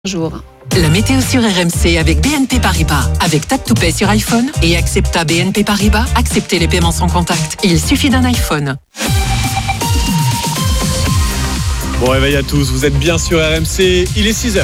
Jour. La météo sur RMC avec BNP Paribas. Avec Tap to Pay sur iPhone et Accepta BNP Paribas, acceptez les paiements sans contact. Il suffit d'un iPhone. Bon réveil à tous, vous êtes bien sur RMC, il est 6h.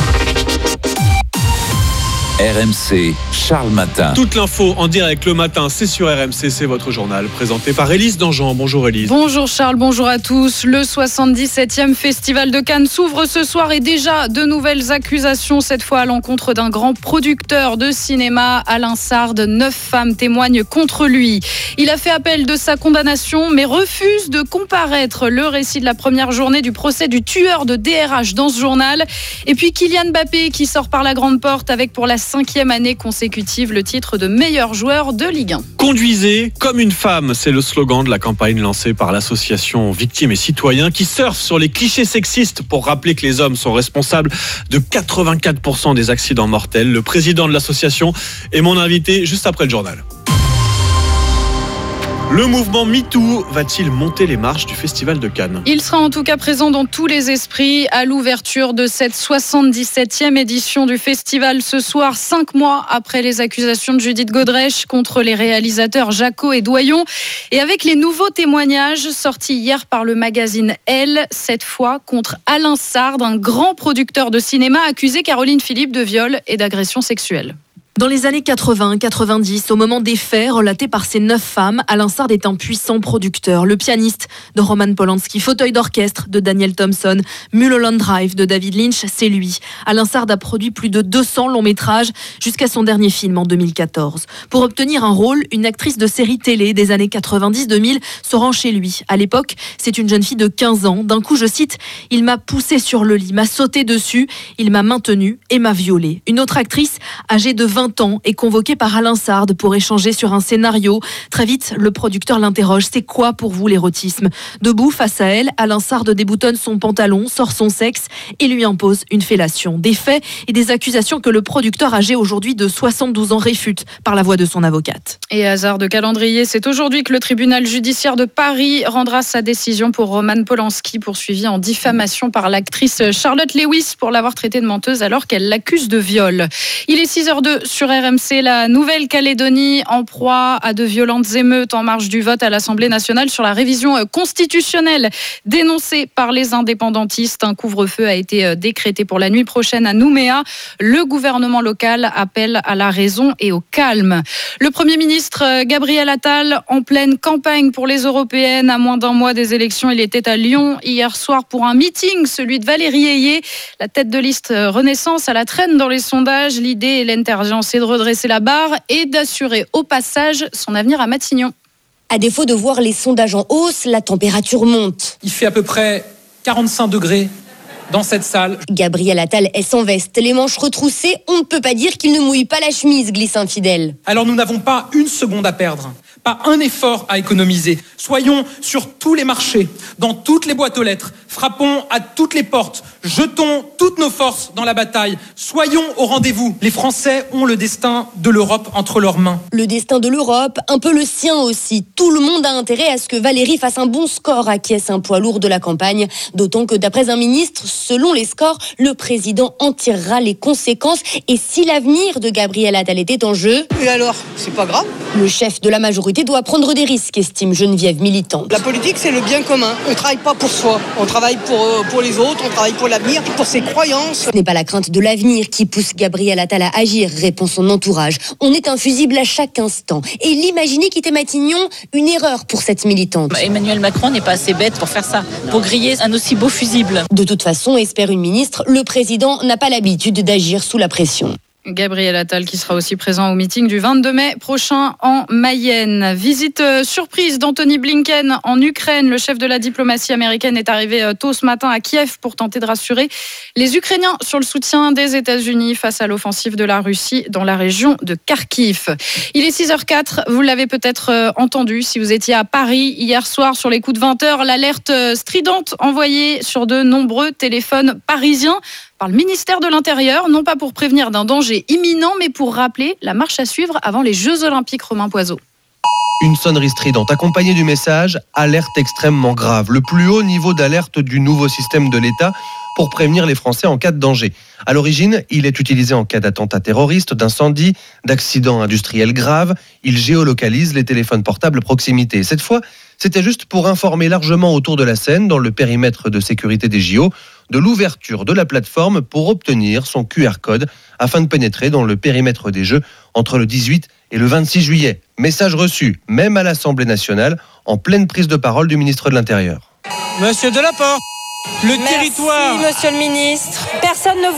RMC, Charles Matin. Toute l'info en direct le matin, c'est sur RMC, c'est votre journal présenté par Élise Dangean. Bonjour Élise. Bonjour Charles, bonjour à tous. Le 77e Festival de Cannes s'ouvre ce soir et déjà de nouvelles accusations, cette fois à l'encontre d'un grand producteur de cinéma, Alain Sard. 9 femmes témoignent contre lui. Il a fait appel de sa condamnation mais refuse de comparaître. Le récit de la première journée du procès du tueur de DRH dans ce journal. Et puis Kylian Mbappé qui sort par la grande porte avec pour la 5e année consécutive le titre de meilleur joueur de Ligue 1. Conduisez comme une femme, c'est le slogan de la campagne lancée par l'association Victimes et Citoyens qui surfe sur les clichés sexistes pour rappeler que les hommes sont responsables de 84% des accidents mortels. Le président de l'association est mon invité juste après le journal. Le mouvement MeToo va-t-il monter les marches du Festival de Cannes ? Il sera en tout cas présent dans tous les esprits à l'ouverture de cette 77e édition du festival ce soir, 5 mois après les accusations de Judith Godrèche contre les réalisateurs Jacquot et Doyon. Et avec les nouveaux témoignages sortis hier par le magazine Elle, cette fois contre Alain Sard, un grand producteur de cinéma accusé Caroline Philippe de viol et d'agression sexuelle. Dans les années 80-90, au moment des faits relatés par ces 9 femmes, Alain Sard est un puissant producteur. Le pianiste de Roman Polanski, fauteuil d'orchestre de Daniel Thompson, Mulholland Drive de David Lynch, c'est lui. Alain Sard a produit plus de 200 longs métrages jusqu'à son dernier film en 2014. Pour obtenir un rôle, une actrice de série télé des années 90-2000 se rend chez lui. À l'époque, c'est une jeune fille de 15 ans. D'un coup, je cite, « Il m'a poussé sur le lit, m'a sauté dessus, il m'a maintenu et m'a violée ». Une autre actrice, âgée de 20 ans, est convoquée par Alain Sard pour échanger sur un scénario. Très vite, le producteur l'interroge. C'est quoi pour vous l'érotisme ? Debout face à elle, Alain Sard déboutonne son pantalon, sort son sexe et lui impose une fellation. Des faits et des accusations que le producteur âgé aujourd'hui de 72 ans réfute par la voix de son avocate. Et hasard de calendrier, c'est aujourd'hui que le tribunal judiciaire de Paris rendra sa décision pour Roman Polanski, poursuivi en diffamation par l'actrice Charlotte Lewis pour l'avoir traitée de menteuse alors qu'elle l'accuse de viol. Il est 6h02 sur RMC. La Nouvelle-Calédonie en proie à de violentes émeutes en marge du vote à l'Assemblée nationale sur la révision constitutionnelle dénoncée par les indépendantistes. Un couvre-feu a été décrété pour la nuit prochaine à Nouméa. Le gouvernement local appelle à la raison et au calme. Le Premier ministre Gabriel Attal en pleine campagne pour les européennes. À moins d'un mois des élections, il était à Lyon hier soir pour un meeting, celui de Valérie Ayé, la tête de liste Renaissance à la traîne dans les sondages. L'idée est l'intergence, c'est de redresser la barre et d'assurer au passage son avenir à Matignon. À défaut de voir les sondages en hausse, la température monte. Il fait à peu près 45 degrés dans cette salle. Gabriel Attal est sans veste, les manches retroussées. On ne peut pas dire qu'il ne mouille pas la chemise, glisse un fidèle. Alors nous n'avons pas une seconde à perdre, pas un effort à économiser. Soyons sur tous les marchés, dans toutes les boîtes aux lettres, frappons à toutes les portes, jetons toutes nos forces dans la bataille. Soyons au rendez-vous. Les Français ont le destin de l'Europe entre leurs mains. Le destin de l'Europe, un peu le sien aussi. Tout le monde a intérêt à ce que Valérie fasse un bon score, acquiesce un poids lourd de la campagne. D'autant que d'après un ministre, selon les scores, le président en tirera les conséquences. Et si l'avenir de Gabriel Attal était en jeu... Et alors, c'est pas grave. Le chef de la majorité doit prendre des risques, estime Geneviève, militante. La politique, c'est le bien commun. On ne travaille pas pour soi. On travaille pour les autres, on travaille pour l'avenir, pour ses croyances. Ce n'est pas la crainte de l'avenir qui pousse Gabriel Attal à agir, répond son entourage. On est infusible à chaque instant. Et l'imaginer quitter Matignon, une erreur pour cette militante. Emmanuel Macron n'est pas assez bête pour faire ça, pour griller un aussi beau fusible. De toute façon, espère une ministre, le président n'a pas l'habitude d'agir sous la pression. Gabriel Attal qui sera aussi présent au meeting du 22 mai prochain en Mayenne. Visite surprise d'Anthony Blinken en Ukraine. Le chef de la diplomatie américaine est arrivé tôt ce matin à Kiev pour tenter de rassurer les Ukrainiens sur le soutien des États-Unis face à l'offensive de la Russie dans la région de Kharkiv. Il est 6h04, vous l'avez peut-être entendu si vous étiez à Paris hier soir sur les coups de 20h, l'alerte stridente envoyée sur de nombreux téléphones parisiens par le ministère de l'Intérieur, non pas pour prévenir d'un danger imminent, mais pour rappeler la marche à suivre avant les Jeux Olympiques. Romain Poiseau. Une sonnerie stridente accompagnée du message « Alerte extrêmement grave », le plus haut niveau d'alerte du nouveau système de l'État pour prévenir les Français en cas de danger. À l'origine, il est utilisé en cas d'attentat terroriste, d'incendie, d'accident industriel grave. Il géolocalise les téléphones portables à proximité. Cette fois, c'était juste pour informer largement autour de la scène, dans le périmètre de sécurité des JO, de l'ouverture de la plateforme pour obtenir son QR code afin de pénétrer dans le périmètre des Jeux entre le 18 et le 26 juillet. Message reçu, même à l'Assemblée nationale, en pleine prise de parole du ministre de l'Intérieur. Monsieur Delaporte, territoire. Monsieur le ministre. Personne ne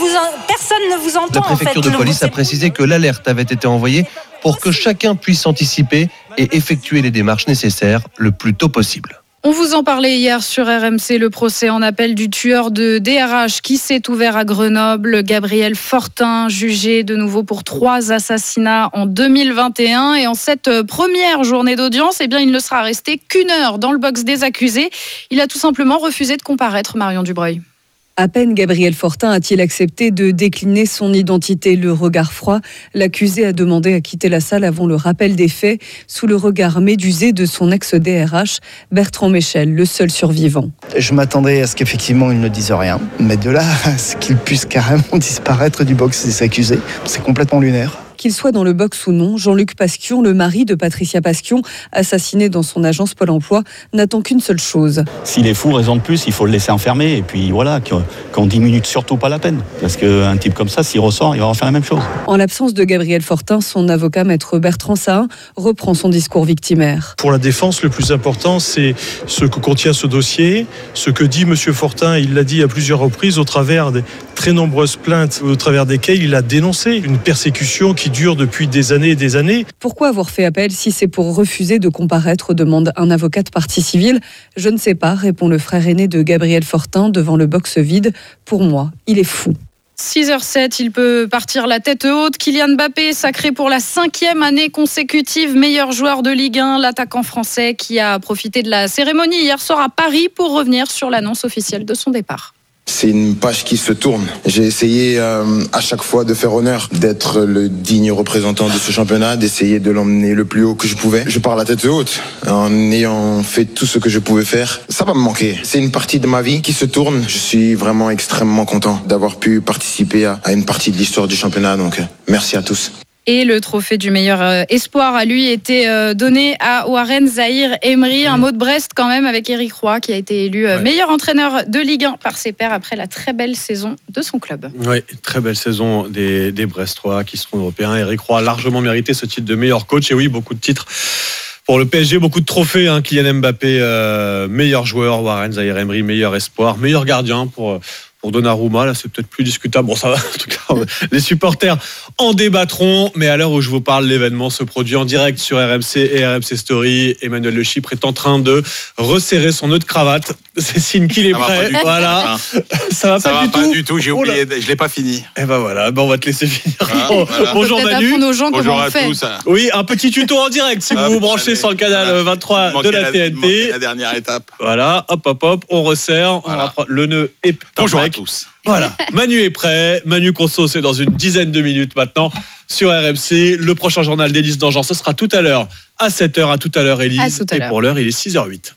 vous entend. La préfecture de police a précisé que l'alerte avait été envoyée pour que chacun puisse anticiper et effectuer les démarches nécessaires le plus tôt possible. On vous en parlait hier sur RMC, le procès en appel du tueur de DRH qui s'est ouvert à Grenoble. Gabriel Fortin, jugé de nouveau pour 3 assassinats en 2021. Et en cette première journée d'audience, il ne sera resté qu'1 heure dans le box des accusés. Il a tout simplement refusé de comparaître, Marion Dubreuil. À peine Gabriel Fortin a-t-il accepté de décliner son identité, le regard froid. L'accusé a demandé à quitter la salle avant le rappel des faits, sous le regard médusé de son ex-DRH, Bertrand Michel, le seul survivant. Je m'attendais à ce qu'effectivement il ne dise rien, mais de là à ce qu'il puisse carrément disparaître du box des accusés, c'est complètement lunaire. Qu'il soit dans le box ou non, Jean-Luc Pasquion, le mari de Patricia Pasquion, assassiné dans son agence Pôle emploi, n'attend qu'une seule chose. S'il est fou, raison de plus, il faut le laisser enfermer. Et puis voilà, qu'on diminue surtout pas la peine. Parce qu'un type comme ça, s'il ressort, il va en faire la même chose. En l'absence de Gabriel Fortin, son avocat, maître Bertrand Sahin, reprend son discours victimaire. Pour la défense, le plus important, c'est ce que contient ce dossier, ce que dit M. Fortin. Il l'a dit à plusieurs reprises au travers des très nombreuses plaintes au travers desquelles il a dénoncé une persécution qui dure depuis des années et des années. Pourquoi avoir fait appel si c'est pour refuser de comparaître, demande un avocat de partie civile. Je ne sais pas, répond le frère aîné de Gabriel Fortin devant le box vide. Pour moi, il est fou. 6h07, il peut partir la tête haute. Kylian Mbappé, sacré pour la 5e année consécutive meilleur joueur de Ligue 1, l'attaquant français qui a profité de la cérémonie hier soir à Paris pour revenir sur l'annonce officielle de son départ. C'est une page qui se tourne. J'ai essayé à chaque fois de faire honneur, d'être le digne représentant de ce championnat, d'essayer de l'emmener le plus haut que je pouvais. Je pars la tête haute en ayant fait tout ce que je pouvais faire. Ça va me manquer. C'est une partie de ma vie qui se tourne. Je suis vraiment extrêmement content d'avoir pu participer à une partie de l'histoire du championnat. Donc merci à tous. Et le trophée du meilleur espoir a lui été donné à Warren Zaïre-Emery. Un mot de Brest quand même avec Éric Roy qui a été élu meilleur entraîneur de Ligue 1 par ses pairs après la très belle saison de son club. Oui, très belle saison des Brestois qui seront européens. Éric Roy a largement mérité ce titre de meilleur coach. Et oui, beaucoup de titres pour le PSG, beaucoup de trophées. Kylian Mbappé, meilleur joueur, Warren Zaïre-Emery, meilleur espoir, meilleur gardien pour Donnarumma, là c'est peut-être plus discutable. Bon ça va, en tout cas les supporters en débattront, mais à l'heure où je vous parle, l'événement se produit en direct sur RMC et RMC Story. Emmanuel Le Chypre est en train de resserrer son nœud de cravate. C'est signe qu'il est prêt. Voilà. Ça va pas du tout, j'ai oublié, je l'ai pas fini. Et ben voilà, on va te laisser finir. Bonjour Manu. Bonjour à tous. Oui, un petit tuto en direct si vous vous branchez sur le canal 23 de la TNT. La dernière étape. Voilà, hop, on resserre. Voilà. Le nœud est bonjour à tous. Voilà, Manu est prêt. Manu Conso, c'est dans une dizaine de minutes maintenant sur RMC. Le prochain journal d'Élise Dangean, ce sera tout à l'heure à 7h. À tout à l'heure, Élise. Et pour l'heure, il est 6h08.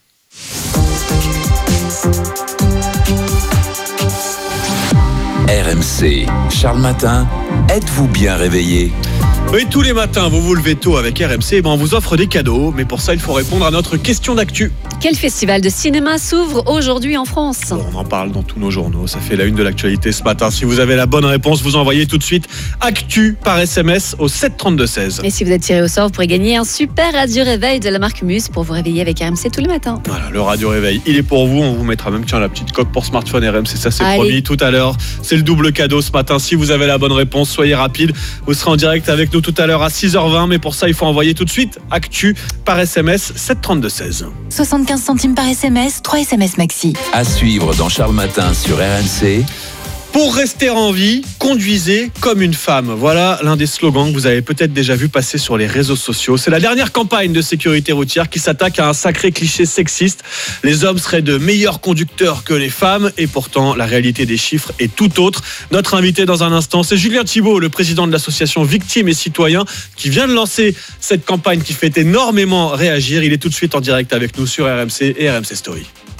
RMC, Charles Matin, êtes-vous bien réveillé ? Oui, tous les matins, vous vous levez tôt avec RMC, on vous offre des cadeaux, mais pour ça, il faut répondre à notre question d'actu. Quel festival de cinéma s'ouvre aujourd'hui en France ? On en parle dans tous nos journaux, ça fait la une de l'actualité ce matin. Si vous avez la bonne réponse, vous envoyez tout de suite actu par SMS au 732-16. Et si vous êtes tiré au sort, vous pourrez gagner un super radio réveil de la marque Muse pour vous réveiller avec RMC tous les matins. Voilà, le radio réveil, il est pour vous. On vous mettra même la petite coque pour smartphone RMC, ça c'est promis tout à l'heure. C'est le double cadeau ce matin. Si vous avez la bonne réponse, soyez rapide. Vous serez en direct avec nous tout à l'heure à 6h20, mais pour ça, il faut envoyer tout de suite actu par SMS 732-16. 75 centimes par SMS, 3 SMS maxi. À suivre dans Charles Matin sur RMC. Pour rester en vie, conduisez comme une femme. Voilà l'un des slogans que vous avez peut-être déjà vu passer sur les réseaux sociaux. C'est la dernière campagne de sécurité routière qui s'attaque à un sacré cliché sexiste. Les hommes seraient de meilleurs conducteurs que les femmes et pourtant la réalité des chiffres est tout autre. Notre invité dans un instant, c'est Julien Thibault, le président de l'association Victimes et Citoyens, qui vient de lancer cette campagne qui fait énormément réagir. Il est tout de suite en direct avec nous sur RMC et RMC Story.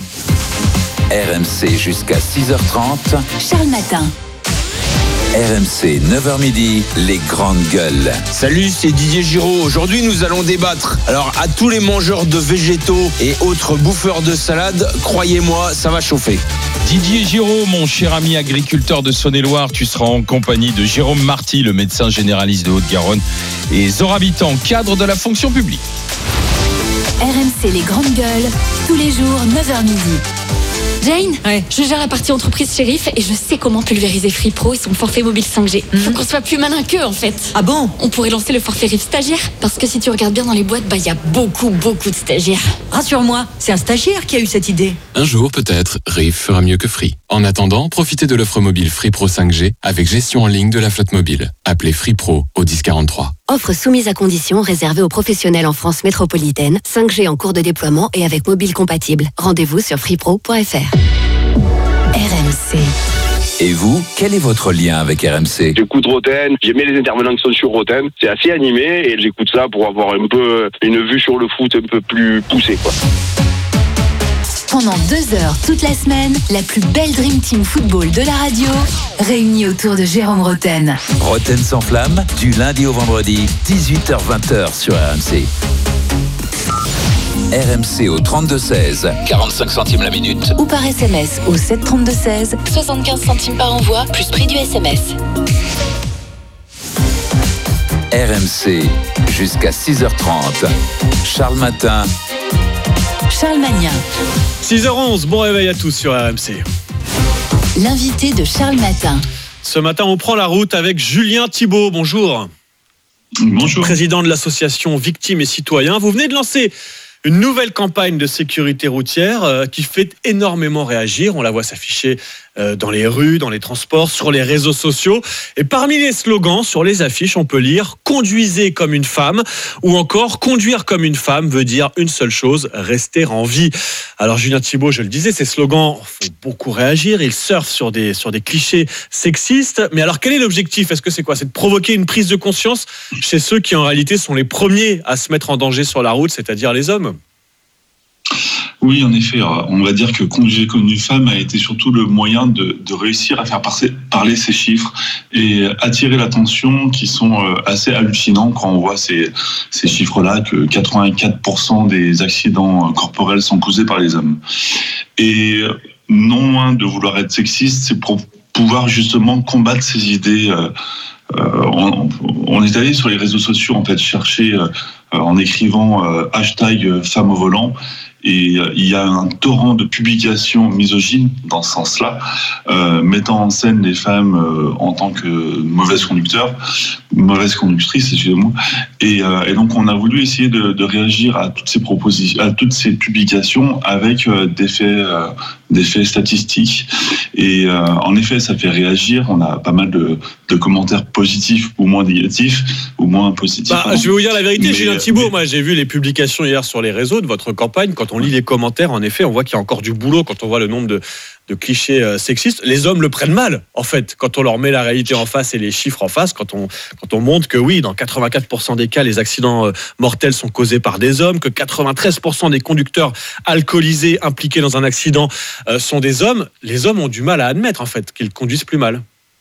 RMC jusqu'à 6h30. Charles Matin. RMC 9h midi, les grandes gueules. Salut, c'est Didier Giraud. Aujourd'hui, nous allons débattre. Alors, à tous les mangeurs de végétaux et autres bouffeurs de salade, croyez-moi, ça va chauffer. Didier Giraud, mon cher ami agriculteur de Saône-et-Loire, tu seras en compagnie de Jérôme Marty, le médecin généraliste de Haute-Garonne, et Zora Bitan, cadre de la fonction publique. RMC les grandes gueules, tous les jours, 9h midi. Jane, je gère la partie entreprise Shérif et je sais comment pulvériser Free Pro et son forfait mobile 5G. Faut qu'on soit plus malin qu'eux en fait. Ah bon? On pourrait lancer le forfait RIF stagiaire parce que si tu regardes bien dans les boîtes, il y a beaucoup de stagiaires. Rassure-moi, c'est un stagiaire qui a eu cette idée. Un jour peut-être, RIF fera mieux que Free. En attendant, profitez de l'offre mobile Free Pro 5G avec gestion en ligne de la flotte mobile. Appelez Free Pro au 1043. Offre soumise à conditions réservée aux professionnels en France métropolitaine, 5G en cours de déploiement et avec mobile compatible. Rendez-vous sur freepro.fr. RMC. Et vous, quel est votre lien avec RMC? J'écoute Roten, j'aime les intervenants qui sont sur Roten, c'est assez animé et j'écoute ça pour avoir un peu une vue sur le foot un peu plus poussée, quoi. Pendant 2 heures toute la semaine, la plus belle Dream Team football de la radio, réunie autour de Jérôme Roten. Roten sans flamme, du lundi au vendredi, 18h-20h sur RMC. RMC au 32-16, 45 centimes la minute. Ou par SMS au 732-16, 75 centimes par envoi, plus prix du SMS. RMC, jusqu'à 6h30. Charles Matin. Charles Magnin. 6h11, bon réveil à tous sur RMC. L'invité de Charles Matin. Ce matin, on prend la route avec Julien Thibault. Bonjour. Bonjour. Président de l'association Victimes et Citoyens. Vous venez de lancer une nouvelle campagne de sécurité routière qui fait énormément réagir. On la voit s'afficher dans les rues, dans les transports, sur les réseaux sociaux. Et parmi les slogans sur les affiches, on peut lire « Conduisez comme une femme » ou encore « Conduire comme une femme veut dire une seule chose, rester en vie ». Alors Julien Thibault, je le disais, ces slogans font beaucoup réagir. Ils surfent sur des clichés sexistes. Mais alors quel est l'objectif? Est-ce que c'est quoi? C'est de provoquer une prise de conscience chez ceux qui en réalité sont les premiers à se mettre en danger sur la route, c'est-à-dire les hommes? Oui, en effet, on va dire que Conduire comme une femme a été surtout le moyen de réussir à faire parler ces chiffres et attirer l'attention qui sont assez hallucinants quand on voit ces chiffres-là, que 84% des accidents corporels sont causés par les hommes. Et non loin de vouloir être sexiste, c'est pour pouvoir justement combattre ces idées. On est allé sur les réseaux sociaux en fait chercher en écrivant hashtag femme au volant. Et il y a un torrent de publications misogynes dans ce sens-là, mettant en scène les femmes en tant que mauvaises conductrices, excusez-moi. Et donc on a voulu essayer de réagir à toutes ces propositions, à toutes ces publications avec des faits statistiques. Et en effet, ça fait réagir. On a pas mal de commentaires positifs ou moins négatifs, ou moins positifs. Je vais vous dire la vérité, Julien Thibault. Moi, j'ai vu les publications hier sur les réseaux de votre campagne. Quand on lit les commentaires, en effet, on voit qu'il y a encore du boulot quand on voit le nombre de clichés sexistes. Les hommes le prennent mal, en fait, quand on leur met la réalité en face et les chiffres en face, quand on montre que oui, dans 84% des cas, les accidents mortels sont causés par des hommes, que 93% des conducteurs alcoolisés impliqués dans un accident sont des hommes. Les hommes ont du mal à admettre, en fait, qu'ils conduisent plus mal.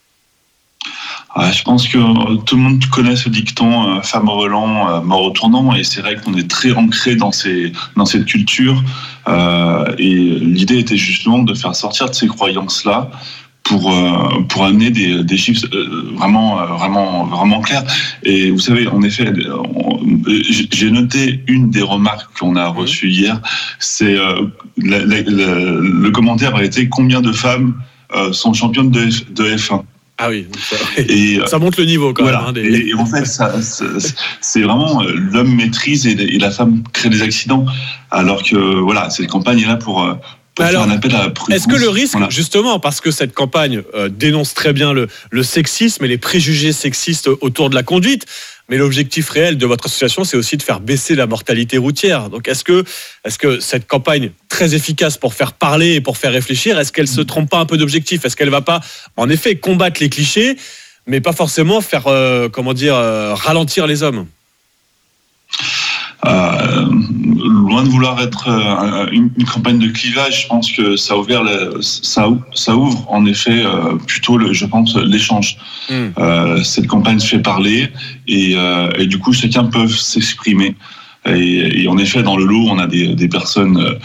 Je pense que tout le monde connaît ce dicton femme au volant, mort au tournant, et c'est vrai qu'on est très ancré dans cette culture. Et l'idée était justement de faire sortir de ces croyances-là pour amener des chiffres vraiment clairs. Et vous savez, en effet, j'ai noté une des remarques qu'on a reçues hier, c'est le commentaire a été: combien de femmes sont championnes de F1? Ah oui, et ça monte le niveau quand voilà. même. Et en fait, c'est vraiment l'homme maîtrise et la femme crée des accidents. Alors que voilà, cette campagne est là pour pour faire un appel à la prudence. Est-ce que le risque, justement, parce que cette campagne dénonce très bien le sexisme et les préjugés sexistes autour de la conduite, mais l'objectif réel de votre association, c'est aussi de faire baisser la mortalité routière. Donc, est-ce que cette campagne très efficace pour faire parler et pour faire réfléchir, est-ce qu'elle se trompe pas un peu d'objectif ? Est-ce qu'elle va pas, en effet, combattre les clichés, mais pas forcément faire, ralentir les hommes ? Loin de vouloir être une campagne de clivage, je pense que ça ouvre en effet plutôt l'échange. Cette campagne fait parler et du coup chacun peut s'exprimer. Et en effet, dans le lot, on a des personnes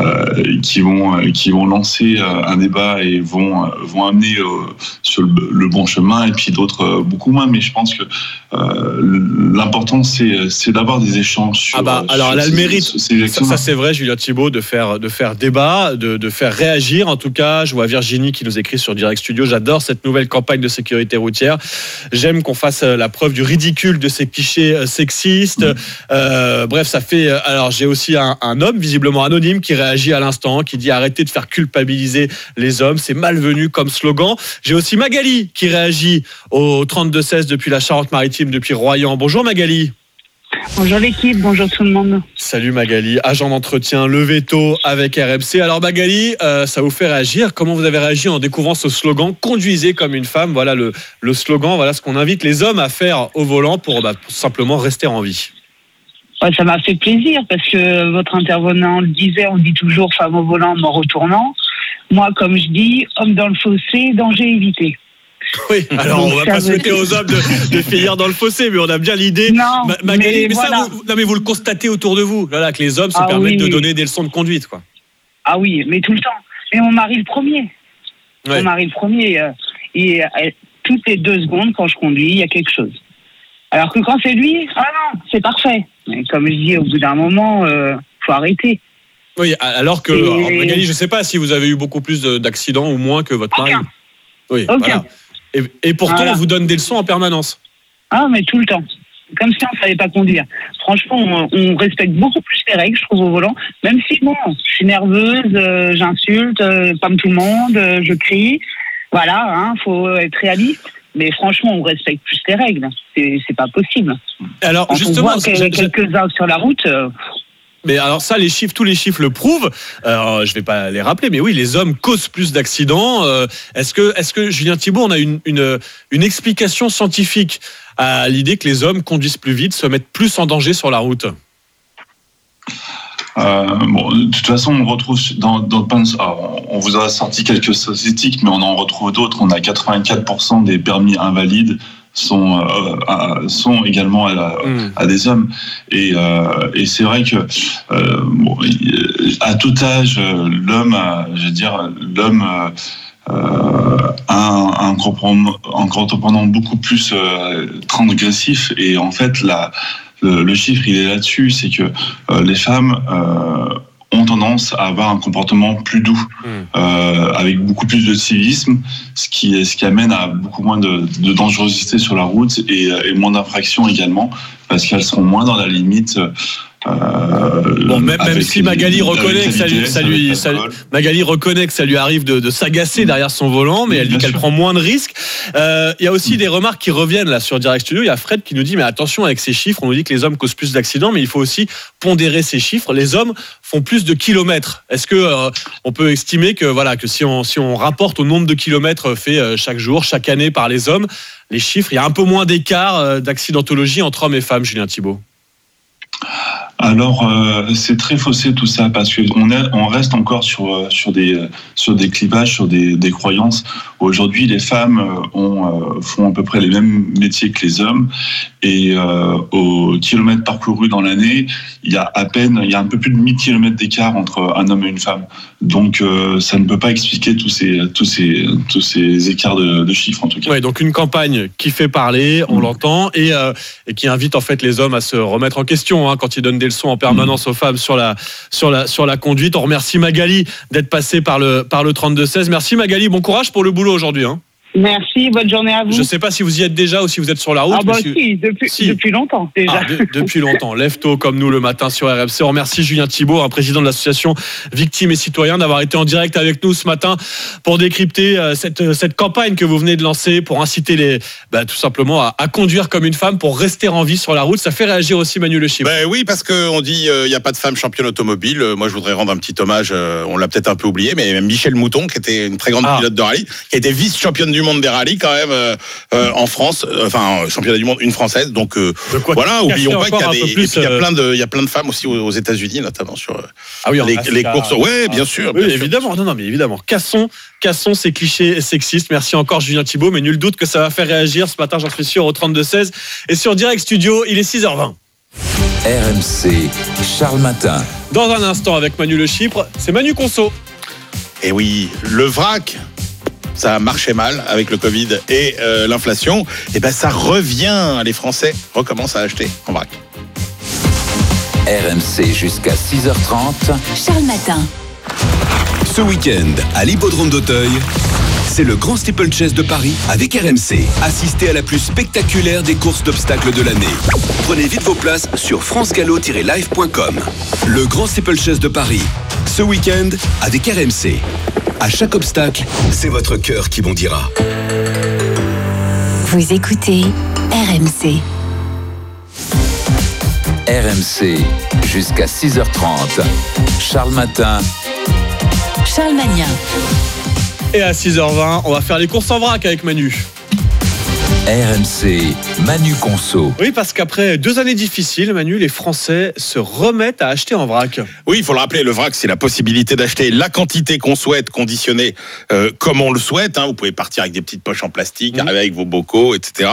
qui vont lancer un débat et vont amener sur le bon chemin, et puis d'autres beaucoup moins. Mais je pense que l'important, c'est d'avoir des échanges. Alors, elle a le mérite. Ça, c'est vrai, Julien Thibault, de faire débat, de faire réagir. En tout cas, je vois Virginie qui nous écrit sur Direct Studio. J'adore cette nouvelle campagne de sécurité routière. J'aime qu'on fasse la preuve du ridicule de ces clichés sexistes. Bref, ça fait... Alors, j'ai aussi un homme, visiblement anonyme, qui réagit à l'instant, qui dit « Arrêtez de faire culpabiliser les hommes, c'est malvenu comme slogan ». J'ai aussi Magali qui réagit au 32-16 depuis la Charente-Maritime, depuis Royan. Bonjour Magali. Bonjour l'équipe, bonjour tout le monde. Salut Magali, agent d'entretien Levé Tôt avec RMC. Alors Magali, ça vous fait réagir. Comment vous avez réagi en découvrant ce slogan « Conduisez comme une femme ». Voilà le slogan, voilà ce qu'on invite les hommes à faire au volant pour simplement rester en vie. Ouais, ça m'a fait plaisir parce que votre intervenant le disait, on dit toujours femme au volant, mort au tournant. Moi, comme je dis, homme dans le fossé, danger évité. Oui, alors on ne va pas souhaiter aux hommes de finir dans le fossé, mais on a bien l'idée. Non, Magali, mais voilà. ça, vous le constatez autour de vous, là, que les hommes se permettent de donner des leçons de conduite, quoi. Ah oui, mais tout le temps. Mais mon mari le premier. Ouais. Mon mari le premier, toutes les 2 secondes, quand je conduis, il y a quelque chose. Alors que quand c'est lui, non, c'est parfait. Mais comme je dis, au bout d'un moment, faut arrêter. Oui, alors que Magali, je ne sais pas si vous avez eu beaucoup plus d'accidents ou moins que votre mari. Oui, aucun. Voilà. Et pourtant, on vous donne des leçons en permanence. Ah, mais tout le temps. Comme si on ne savait pas conduire. Franchement, on respecte beaucoup plus les règles, je trouve, au volant. Même si, je suis nerveuse, j'insulte, comme tout le monde, je crie. Voilà, faut être réaliste. Mais franchement, on respecte plus les règles. C'est pas possible. Alors, quand justement, on voit quelques-uns sur la route. Mais alors ça, tous les chiffres le prouvent. Je ne vais pas les rappeler, mais oui, les hommes causent plus d'accidents. Est-ce que Julien Thibault, on a une explication scientifique à l'idée que les hommes conduisent plus vite, se mettent plus en danger sur la route ? De toute façon, on retrouve on vous a sorti quelques statistiques, mais on en retrouve d'autres. On a 84% des permis invalides sont également à des hommes. Et c'est vrai que à tout âge, l'homme a un comportement beaucoup plus transgressif. Et en fait, le chiffre, il est là-dessus, c'est que les femmes ont tendance à avoir un comportement plus doux, avec beaucoup plus de civisme, ce qui amène à beaucoup moins de dangerosité sur la route et moins d'infractions également, parce qu'elles seront moins dans la limite. Même si Magali reconnaît que ça lui arrive de s'agacer derrière son volant, mais elle dit qu'elle prend moins de risques. Il y a aussi des remarques qui reviennent là sur Direct Studio. Il y a Fred qui nous dit mais attention avec ces chiffres, on nous dit que les hommes causent plus d'accidents, mais il faut aussi pondérer ces chiffres. Les hommes font plus de kilomètres. Est-ce que on peut estimer que si on rapporte au nombre de kilomètres fait chaque jour, chaque année par les hommes, les chiffres, il y a un peu moins d'écart d'accidentologie entre hommes et femmes, Julien Thibault? Alors, c'est très faussé tout ça, parce qu'on reste encore sur des clivages, sur des croyances. Aujourd'hui, les femmes font à peu près les mêmes métiers que les hommes, et au kilomètre parcouru dans l'année, il y a un peu plus de 1000 kilomètres d'écart entre un homme et une femme. Donc, ça ne peut pas expliquer tous ces écarts de chiffres, en tout cas. Ouais, donc une campagne qui fait parler, on l'entend, et qui invite en fait les hommes à se remettre en question quand ils donnent des leçons en permanence aux femmes sur la conduite. On remercie Magali d'être passée par le 32-16. Merci Magali, bon courage pour le boulot aujourd'hui. Merci, bonne journée à vous. Je ne sais pas si vous y êtes déjà ou si vous êtes sur la route. Ah bah depuis longtemps déjà. Depuis longtemps. Lève tôt comme nous le matin sur RMC. On remercie Julien Thibault, président de l'association Victimes et Citoyens, d'avoir été en direct avec nous ce matin pour décrypter cette campagne que vous venez de lancer pour inciter tout simplement à conduire comme une femme pour rester en vie sur la route. Ça fait réagir aussi Manu Le Chypre. Oui, parce qu'on dit il n'y a pas de femme championne automobile. Moi, je voudrais rendre un petit hommage, on l'a peut-être un peu oublié, mais Michèle Mouton, qui était une très grande pilote de rallye, qui a été vice-championne du monde des rallyes quand même en France, championne du monde, une française. Donc voilà, oublions pas qu'il y a plein de femmes aussi aux États-Unis, notamment sur les courses. Oui, bien sûr. Oui, évidemment. Non, mais évidemment. Cassons ces clichés sexistes. Merci encore Julien Thibault, mais nul doute que ça va faire réagir ce matin, j'en suis sûr, au 32-16. Et sur Direct Studio, il est 6h20. RMC, Charles Matin. Dans un instant avec Manu Le Chypre, c'est Manu Conso. Et oui, le vrac, ça marchait mal avec le Covid et l'inflation. Et ça revient. Les Français recommencent à acheter en vrac. RMC jusqu'à 6h30. Charles Matin. Ce week-end, à l'hippodrome d'Auteuil, c'est le Grand Steeplechase de Paris avec RMC. Assistez à la plus spectaculaire des courses d'obstacles de l'année. Prenez vite vos places sur francegallo-live.com. Le Grand Steeplechase de Paris, ce week-end avec RMC. À chaque obstacle, c'est votre cœur qui bondira. Vous écoutez RMC. RMC jusqu'à 6h30. Charles Matin. Charles Magnin. Et à 6h20, on va faire les courses en vrac avec Manu. RMC, Manu Conso. Oui, parce qu'après 2 années difficiles, Manu, les Français se remettent à acheter en vrac. Oui, il faut le rappeler, le vrac, c'est la possibilité d'acheter la quantité qu'on souhaite, conditionnée comme on le souhaite. Vous pouvez partir avec des petites poches en plastique, arriver avec vos bocaux, etc.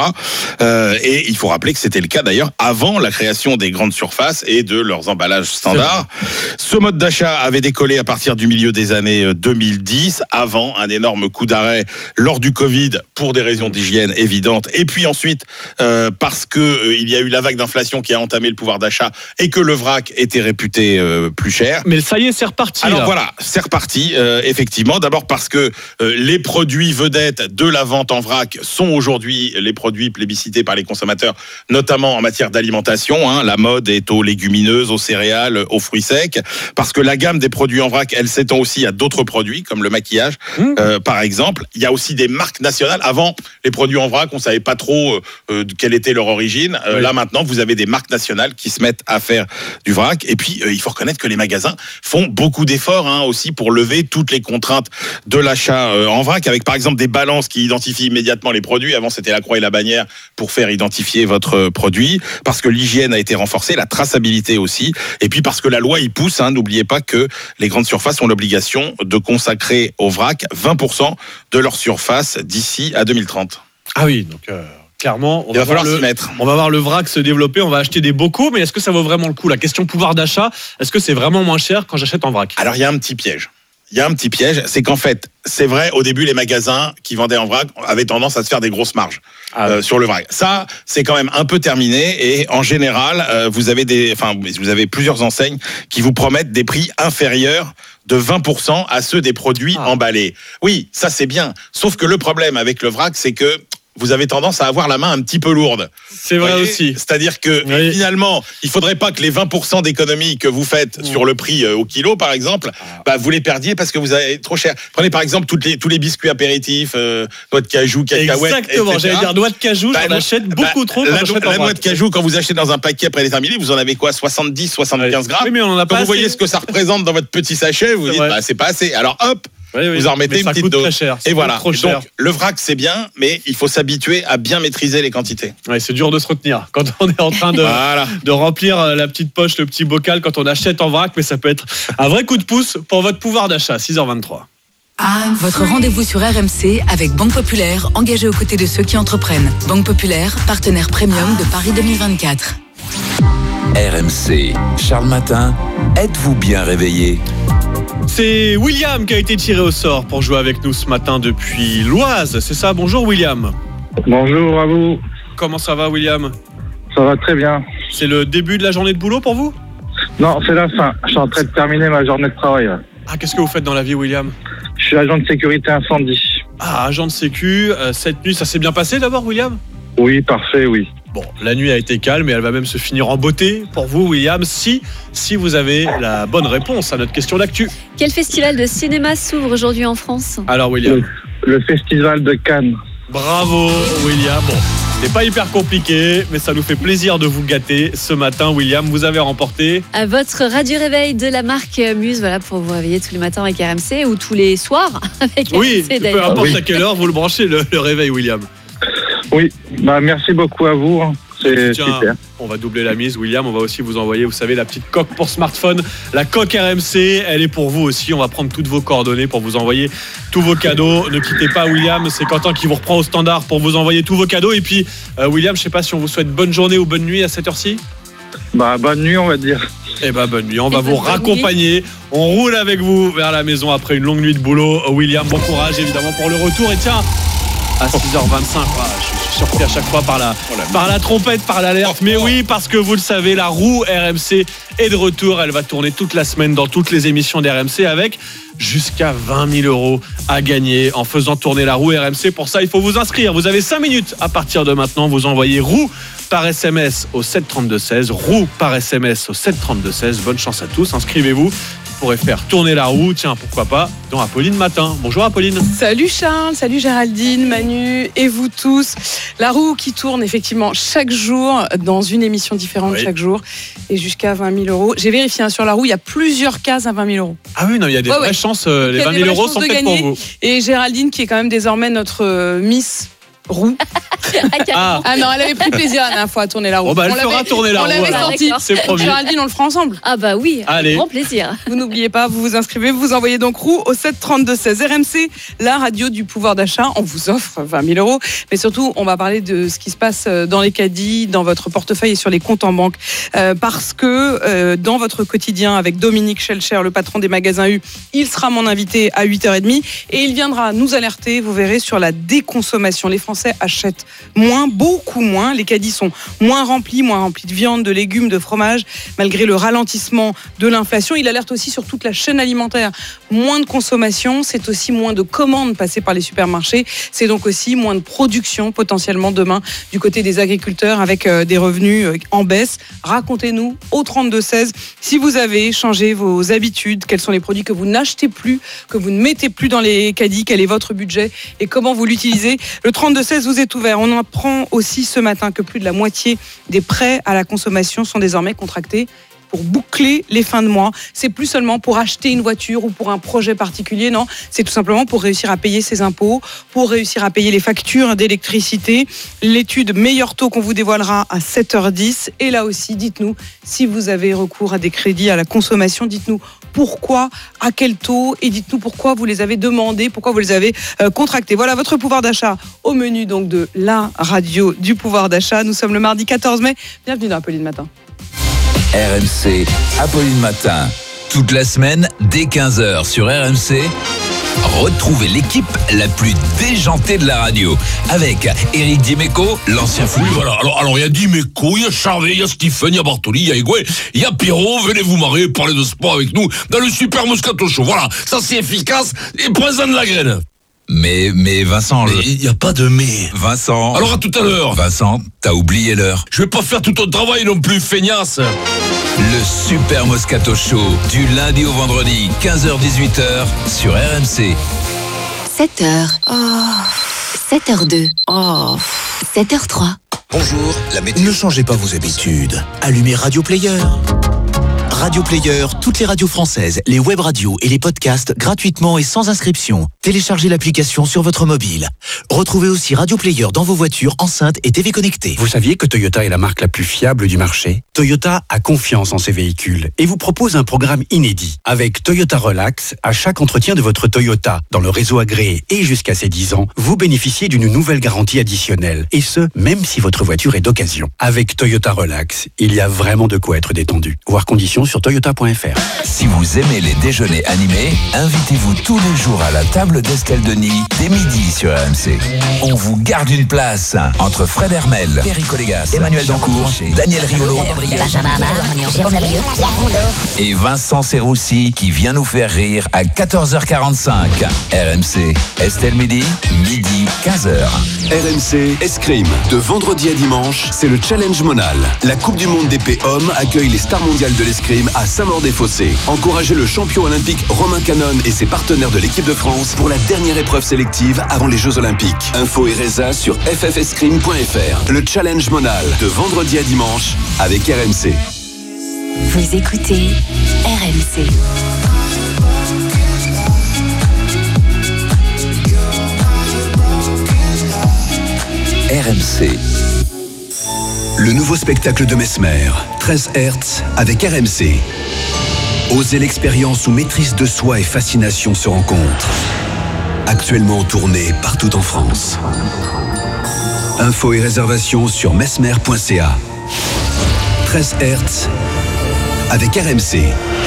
Et il faut rappeler que c'était le cas d'ailleurs avant la création des grandes surfaces et de leurs emballages standards. Ce mode d'achat avait décollé à partir du milieu des années 2010, avant un énorme coup d'arrêt lors du Covid pour des raisons d'hygiène évidentes. Et puis ensuite, parce que il y a eu la vague d'inflation qui a entamé le pouvoir d'achat et que le vrac était réputé plus cher. Mais ça y est, c'est reparti. Alors voilà, c'est reparti, effectivement. D'abord parce que les produits vedettes de la vente en vrac sont aujourd'hui les produits plébiscités par les consommateurs, notamment en matière d'alimentation. La mode est aux légumineuses, aux céréales, aux fruits secs. Parce que la gamme des produits en vrac, elle s'étend aussi à d'autres produits, comme le maquillage, par exemple. Il y a aussi des marques nationales. Avant, les produits en vrac, on savait pas trop quelle était leur origine. Là maintenant, vous avez des marques nationales qui se mettent à faire du vrac. Et puis, il faut reconnaître que les magasins font beaucoup d'efforts aussi pour lever toutes les contraintes de l'achat en vrac, avec par exemple des balances qui identifient immédiatement les produits. Avant, c'était la croix et la bannière pour faire identifier votre produit, parce que l'hygiène a été renforcée, la traçabilité aussi, et puis parce que la loi y pousse. N'oubliez pas que les grandes surfaces ont l'obligation de consacrer au vrac 20% de leur surface d'ici à 2030. Ah oui, donc clairement, il va falloir s'y mettre. On va voir le vrac se développer, on va acheter des bocaux, mais est-ce que ça vaut vraiment le coup? La question pouvoir d'achat, est-ce que c'est vraiment moins cher quand j'achète en vrac? Alors il y a un petit piège. C'est qu'en fait, c'est vrai, au début, les magasins qui vendaient en vrac avaient tendance à se faire des grosses marges sur le vrac. Ça, c'est quand même un peu terminé, et en général, vous avez plusieurs enseignes qui vous promettent des prix inférieurs de 20% à ceux des produits emballés. Oui, ça c'est bien. Sauf que le problème avec le vrac, c'est que vous avez tendance à avoir la main un petit peu lourde. C'est vrai aussi. C'est-à-dire que finalement, il faudrait pas que les 20% d'économie que vous faites sur le prix au kilo, par exemple, vous les perdiez parce que vous avez trop cher. Prenez par exemple tous les biscuits apéritifs, noix de cajou, cacahuètes, exactement, etc. J'allais dire noix de cajou, j'en achète beaucoup trop. La noix de cajou, quand vous achetez dans un paquet prédéterminé, vous en avez quoi, 70, 75 grammes. Oui, mais on en a pas quand assez. Vous voyez ce que ça représente dans votre petit sachet, vous vous dites, c'est pas assez. Alors hop, vous en remettez une petite dose. Très cher, et voilà. Trop cher. Donc, le vrac, c'est bien, mais il faut s'habituer à bien maîtriser les quantités. Ouais, c'est dur de se retenir quand on est en train de remplir la petite poche, le petit bocal quand on achète en vrac, mais ça peut être un vrai coup de pouce pour votre pouvoir d'achat. 6h23. Votre rendez-vous sur RMC avec Banque Populaire, engagée aux côtés de ceux qui entreprennent. Banque Populaire, partenaire premium de Paris 2024. RMC, Charles Matin, êtes-vous bien réveillé? C'est William qui a été tiré au sort pour jouer avec nous ce matin depuis l'Oise. C'est ça, bonjour William. Bonjour à vous. Comment ça va William? Ça va très bien. C'est le début de la journée de boulot pour vous? Non, c'est la fin. Je suis en train de terminer ma journée de travail. Ah, qu'est-ce que vous faites dans la vie William? Je suis agent de sécurité incendie. Ah, agent de sécu, cette nuit, ça s'est bien passé d'abord, William ? Oui, parfait, oui. Bon, la nuit a été calme et elle va même se finir en beauté pour vous, William, si vous avez la bonne réponse à notre question d'actu. Quel festival de cinéma s'ouvre aujourd'hui en France ? Alors, William. Le festival de Cannes. Bravo, William. Bon, c'est pas hyper compliqué, mais ça nous fait plaisir de vous gâter ce matin, William. Vous avez remporté à votre radio réveil de la marque Muse, voilà, pour vous réveiller tous les matins avec RMC ou tous les soirs avec oui, RMC. Peu importe à quelle heure vous le branchez le réveil, William. Oui, merci beaucoup à vous. C'est super. On va doubler la mise, William. On va aussi vous envoyer, vous savez, la petite coque pour smartphone. La coque RMC, elle est pour vous aussi. On va prendre toutes vos coordonnées pour vous envoyer tous vos cadeaux. Ne quittez pas, William. C'est Quentin qui vous reprend au standard pour vous envoyer tous vos cadeaux. Et puis, William, je ne sais pas si on vous souhaite bonne journée ou bonne nuit à cette heure-ci. Bonne nuit, on va dire. Bonne nuit. On va vous raccompagner. On roule avec vous vers la maison après une longue nuit de boulot. William, bon courage, évidemment, pour le retour. Et tiens, à 6h25, je suis surpris à chaque fois par la trompette, par l'alerte. Mais oui, parce que vous le savez, la roue RMC est de retour. Elle va tourner toute la semaine dans toutes les émissions d'RMC avec jusqu'à 20 000 euros à gagner en faisant tourner la roue RMC. Pour ça, il faut vous inscrire. Vous avez 5 minutes à partir de maintenant. Vous envoyez roue par SMS au 732-16. Roue par SMS au 732-16. Bonne chance à tous. Inscrivez-vous. Vous pourrez faire tourner la roue, tiens, pourquoi pas, dans Apolline Matin. Bonjour Apolline. Salut Charles, salut Géraldine, Manu et vous tous. La roue qui tourne effectivement chaque jour, dans une émission différente chaque jour, et jusqu'à 20 000 euros. J'ai vérifié sur la roue, il y a plusieurs cases à 20 000 euros. Ah oui, non, il y a des vraies chances, les 20 000 euros sont faites pour vous. Et Géraldine, qui est quand même désormais notre Miss roue. Ah non, elle avait pris plaisir la dernière fois à tourner la roue. Elle fera tourner la roue. On l'avait senti. C'est promis. Géraldine, on le fera ensemble. Ah bah oui, avec grand plaisir. Vous n'oubliez pas, vous vous inscrivez, vous envoyez donc roue au 732-16. RMC, la radio du pouvoir d'achat. On vous offre 20 000 euros. Mais surtout, on va parler de ce qui se passe dans les caddies, dans votre portefeuille et sur les comptes en banque. Parce que dans votre quotidien, avec Dominique Schelcher, le patron des magasins U, il sera mon invité à 8h30 et il viendra nous alerter, vous verrez, sur la déconsommation. Les Français achètent moins, beaucoup moins. Les caddies sont moins remplis de viande, de légumes, de fromage, malgré le ralentissement de l'inflation. Il alerte aussi sur toute la chaîne alimentaire. Moins de consommation, c'est aussi moins de commandes passées par les supermarchés. C'est donc aussi moins de production potentiellement demain du côté des agriculteurs avec des revenus en baisse. Racontez-nous au 32-16 si vous avez changé vos habitudes, quels sont les produits que vous n'achetez plus, que vous ne mettez plus dans les caddies, quel est votre budget et comment vous l'utilisez. Le 32-16 vous est ouvert. On apprend aussi ce matin que plus de la moitié des prêts à la consommation sont désormais contractés pour boucler les fins de mois. C'est plus seulement pour acheter une voiture ou pour un projet particulier, non. C'est tout simplement pour réussir à payer ses impôts, pour réussir à payer les factures d'électricité. L'étude Meilleur taux qu'on vous dévoilera à 7h10. Et là aussi, dites-nous si vous avez recours à des crédits à la consommation. Dites-nous pourquoi, à quel taux, et dites-nous pourquoi vous les avez demandés, pourquoi vous les avez contractés. Voilà votre pouvoir d'achat au menu donc de la radio du pouvoir d'achat. Nous sommes le mardi 14 mai. Bienvenue dans Apolline Matin. RMC, Apolline Matin. Toute la semaine, dès 15h sur RMC, retrouvez l'équipe la plus déjantée de la radio. Avec Éric Dimeco, l'ancien footballeur. Oui, voilà. Alors, il y a Dimeco, il y a Charvet, il y a Stephen, il y a Bartoli, il y a Higuain, il y a Pierrot. Venez vous marrer, parler de sport avec nous dans le Super Moscato Show. Voilà, ça c'est efficace et présent de la graine. Mais Vincent... Il n'y a pas de mais. Vincent... Alors à tout à l'heure. Vincent, t'as oublié l'heure. Je vais pas faire tout ton travail non plus, feignasse. Le Super Moscato Show, du lundi au vendredi, 15h-18h, sur RMC. 7h. Oh. 7h02. Oh. 7h03. Bonjour, la météo. Ne changez pas vos habitudes. Allumez Radio Player. Radio Player, toutes les radios françaises, les web radios et les podcasts gratuitement et sans inscription. Téléchargez l'application sur votre mobile. Retrouvez aussi Radio Player dans vos voitures, enceintes et TV connectées. Vous saviez que Toyota est la marque la plus fiable du marché ? Toyota a confiance en ses véhicules et vous propose un programme inédit. Avec Toyota Relax, à chaque entretien de votre Toyota, dans le réseau agréé et jusqu'à ses 10 ans, vous bénéficiez d'une nouvelle garantie additionnelle. Et ce, même si votre voiture est d'occasion. Avec Toyota Relax, il y a vraiment de quoi être détendu. Voir conditions sur sur toyota.fr. Si vous aimez les déjeuners animés, invitez-vous tous les jours à la table d'Estelle Denis dès midi sur RMC. On vous garde une place entre Fred Hermel, Eric Olégas, Emmanuel Dancourt, Daniel Riolo et Vincent Serroussi qui vient nous faire rire à 14h45. RMC, Estelle midi 15h. RMC Escrime. De vendredi à dimanche, c'est le Challenge Monal. La Coupe du Monde d'épée homme accueille les stars mondiales de l'escrime à Saint-Maur-des-Fossés. Encouragez le champion olympique Romain Canon et ses partenaires de l'équipe de France pour la dernière épreuve sélective avant les Jeux Olympiques. Info et résa sur ffescrime.fr. Le Challenge Monal. De vendredi à dimanche avec RMC. Vous écoutez RMC. RMC. Le nouveau spectacle de Mesmer, 13 Hertz, avec RMC. Osez l'expérience où maîtrise de soi et fascination se rencontrent. Actuellement en tournée partout en France. Infos et réservations sur mesmer.ca. 13 Hertz, avec RMC.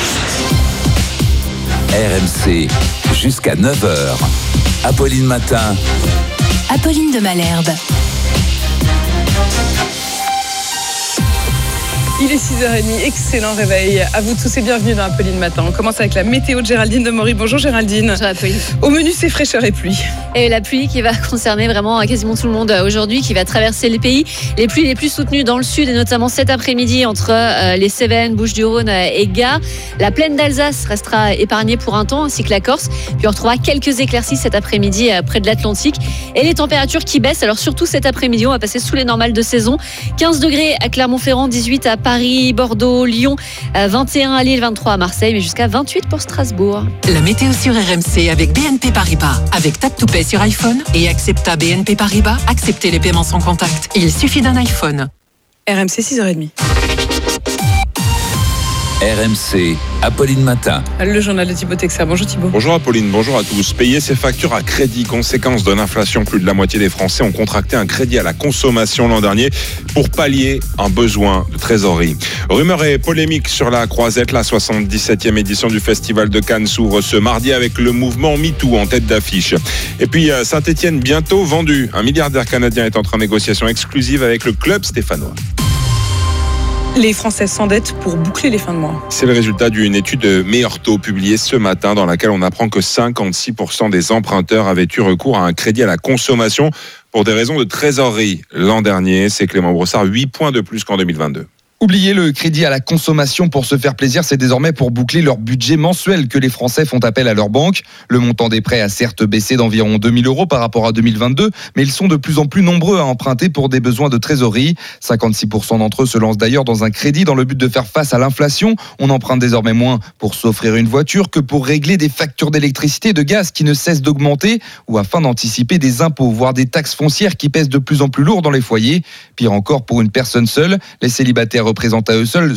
RMC, jusqu'à 9h. Apolline Matin. Apolline de Malherbe. Il est 6h30, excellent réveil. À vous tous et bienvenue dans Apolline Matin. On commence avec la météo de Géraldine Demory. Bonjour Géraldine. Bonjour Apolline. Au menu, c'est fraîcheur et pluie. Et la pluie qui va concerner vraiment quasiment tout le monde aujourd'hui, qui va traverser le pays. Les pluies les plus soutenues dans le sud et notamment cet après-midi entre les Cévennes, Bouches-du-Rhône et Gard. La plaine d'Alsace restera épargnée pour un temps, ainsi que la Corse. Puis on retrouvera quelques éclaircies cet après-midi près de l'Atlantique. Et les températures qui baissent, alors surtout cet après-midi, on va passer sous les normales de saison. 15 degrés à Clermont-Ferrand, 18 à Paris, Bordeaux, Lyon, 21 à Lille, 23 à Marseille, mais jusqu'à 28 pour Strasbourg. La météo sur RMC avec BNP Paribas. Avec Tap to Pay sur iPhone et Accepta BNP Paribas, acceptez les paiements sans contact. Il suffit d'un iPhone. RMC 6h30. RMC, Apolline Matin. Le journal de Thibaut Texer. Bonjour Thibaut. Bonjour Apolline, bonjour à tous. Payer ses factures à crédit, conséquence de l'inflation, plus de la moitié des Français ont contracté un crédit à la consommation l'an dernier pour pallier un besoin de trésorerie. Rumeurs et polémiques sur la Croisette, la 77e édition du Festival de Cannes s'ouvre ce mardi avec le mouvement MeToo en tête d'affiche. Et puis Saint-Etienne bientôt vendu. Un milliardaire canadien est entré en négociation exclusive avec le club stéphanois. Les Français s'endettent pour boucler les fins de mois. C'est le résultat d'une étude de Meilleur Taux publiée ce matin dans laquelle on apprend que 56% des emprunteurs avaient eu recours à un crédit à la consommation pour des raisons de trésorerie. L'an dernier, c'est Clément Brossard, 8 points de plus qu'en 2022. Oublier le crédit à la consommation pour se faire plaisir, c'est désormais pour boucler leur budget mensuel que les Français font appel à leur banque. Le montant des prêts a certes baissé d'environ 2 000 € par rapport à 2022, mais ils sont de plus en plus nombreux à emprunter pour des besoins de trésorerie. 56% d'entre eux se lancent d'ailleurs dans un crédit dans le but de faire face à l'inflation. On emprunte désormais moins pour s'offrir une voiture que pour régler des factures d'électricité et de gaz qui ne cessent d'augmenter ou afin d'anticiper des impôts, voire des taxes foncières qui pèsent de plus en plus lourd dans les foyers. Pire encore, pour une personne seule, les célibataires représentent à eux seuls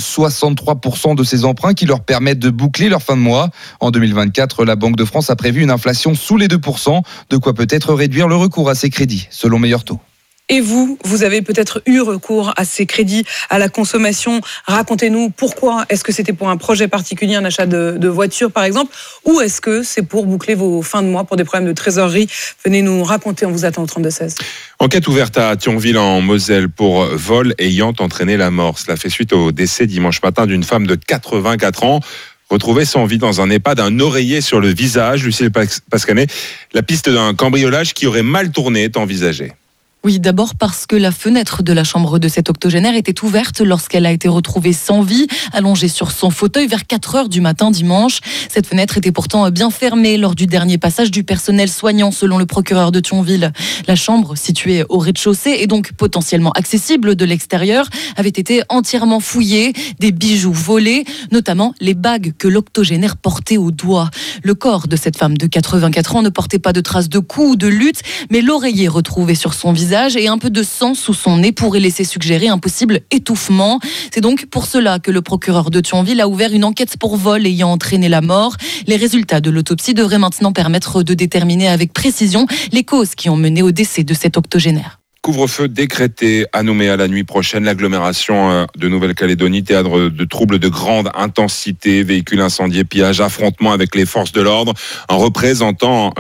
63% de ces emprunts qui leur permettent de boucler leur fin de mois. En 2024, la Banque de France a prévu une inflation sous les 2%, de quoi peut-être réduire le recours à ces crédits, selon Meilleur Taux. Et vous avez peut-être eu recours à ces crédits à la consommation. Racontez-nous pourquoi. Est-ce que c'était pour un projet particulier, un achat de voiture par exemple, ou est-ce que c'est pour boucler vos fins de mois pour des problèmes de trésorerie? Venez nous raconter, on vous attend au 32-16. Enquête ouverte à Thionville en Moselle pour vol ayant entraîné la mort. Cela fait suite au décès dimanche matin d'une femme de 84 ans. Retrouvée sans vie dans un EHPAD, un oreiller sur le visage. Lucille Pascanet, la piste d'un cambriolage qui aurait mal tourné est envisagée. Oui, d'abord parce que la fenêtre de la chambre de cette octogénaire était ouverte lorsqu'elle a été retrouvée sans vie, allongée sur son fauteuil vers 4h du matin dimanche. Cette fenêtre était pourtant bien fermée lors du dernier passage du personnel soignant, selon le procureur de Thionville. La chambre, située au rez-de-chaussée et donc potentiellement accessible de l'extérieur, avait été entièrement fouillée, des bijoux volés, notamment les bagues que l'octogénaire portait au doigt. Le corps de cette femme de 84 ans ne portait pas de traces de coups ou de lutte, mais l'oreiller retrouvé sur son visage et un peu de sang sous son nez pourrait laisser suggérer un possible étouffement. C'est donc pour cela que le procureur de Thionville a ouvert une enquête pour vol ayant entraîné la mort. Les résultats de l'autopsie devraient maintenant permettre de déterminer avec précision les causes qui ont mené au décès de cet octogénaire. Couvre-feu décrété à Nouméa la nuit prochaine. L'agglomération de Nouvelle-Calédonie, théâtre de troubles de grande intensité, véhicules incendiés, pillages, affrontements avec les forces de l'ordre. Un représentant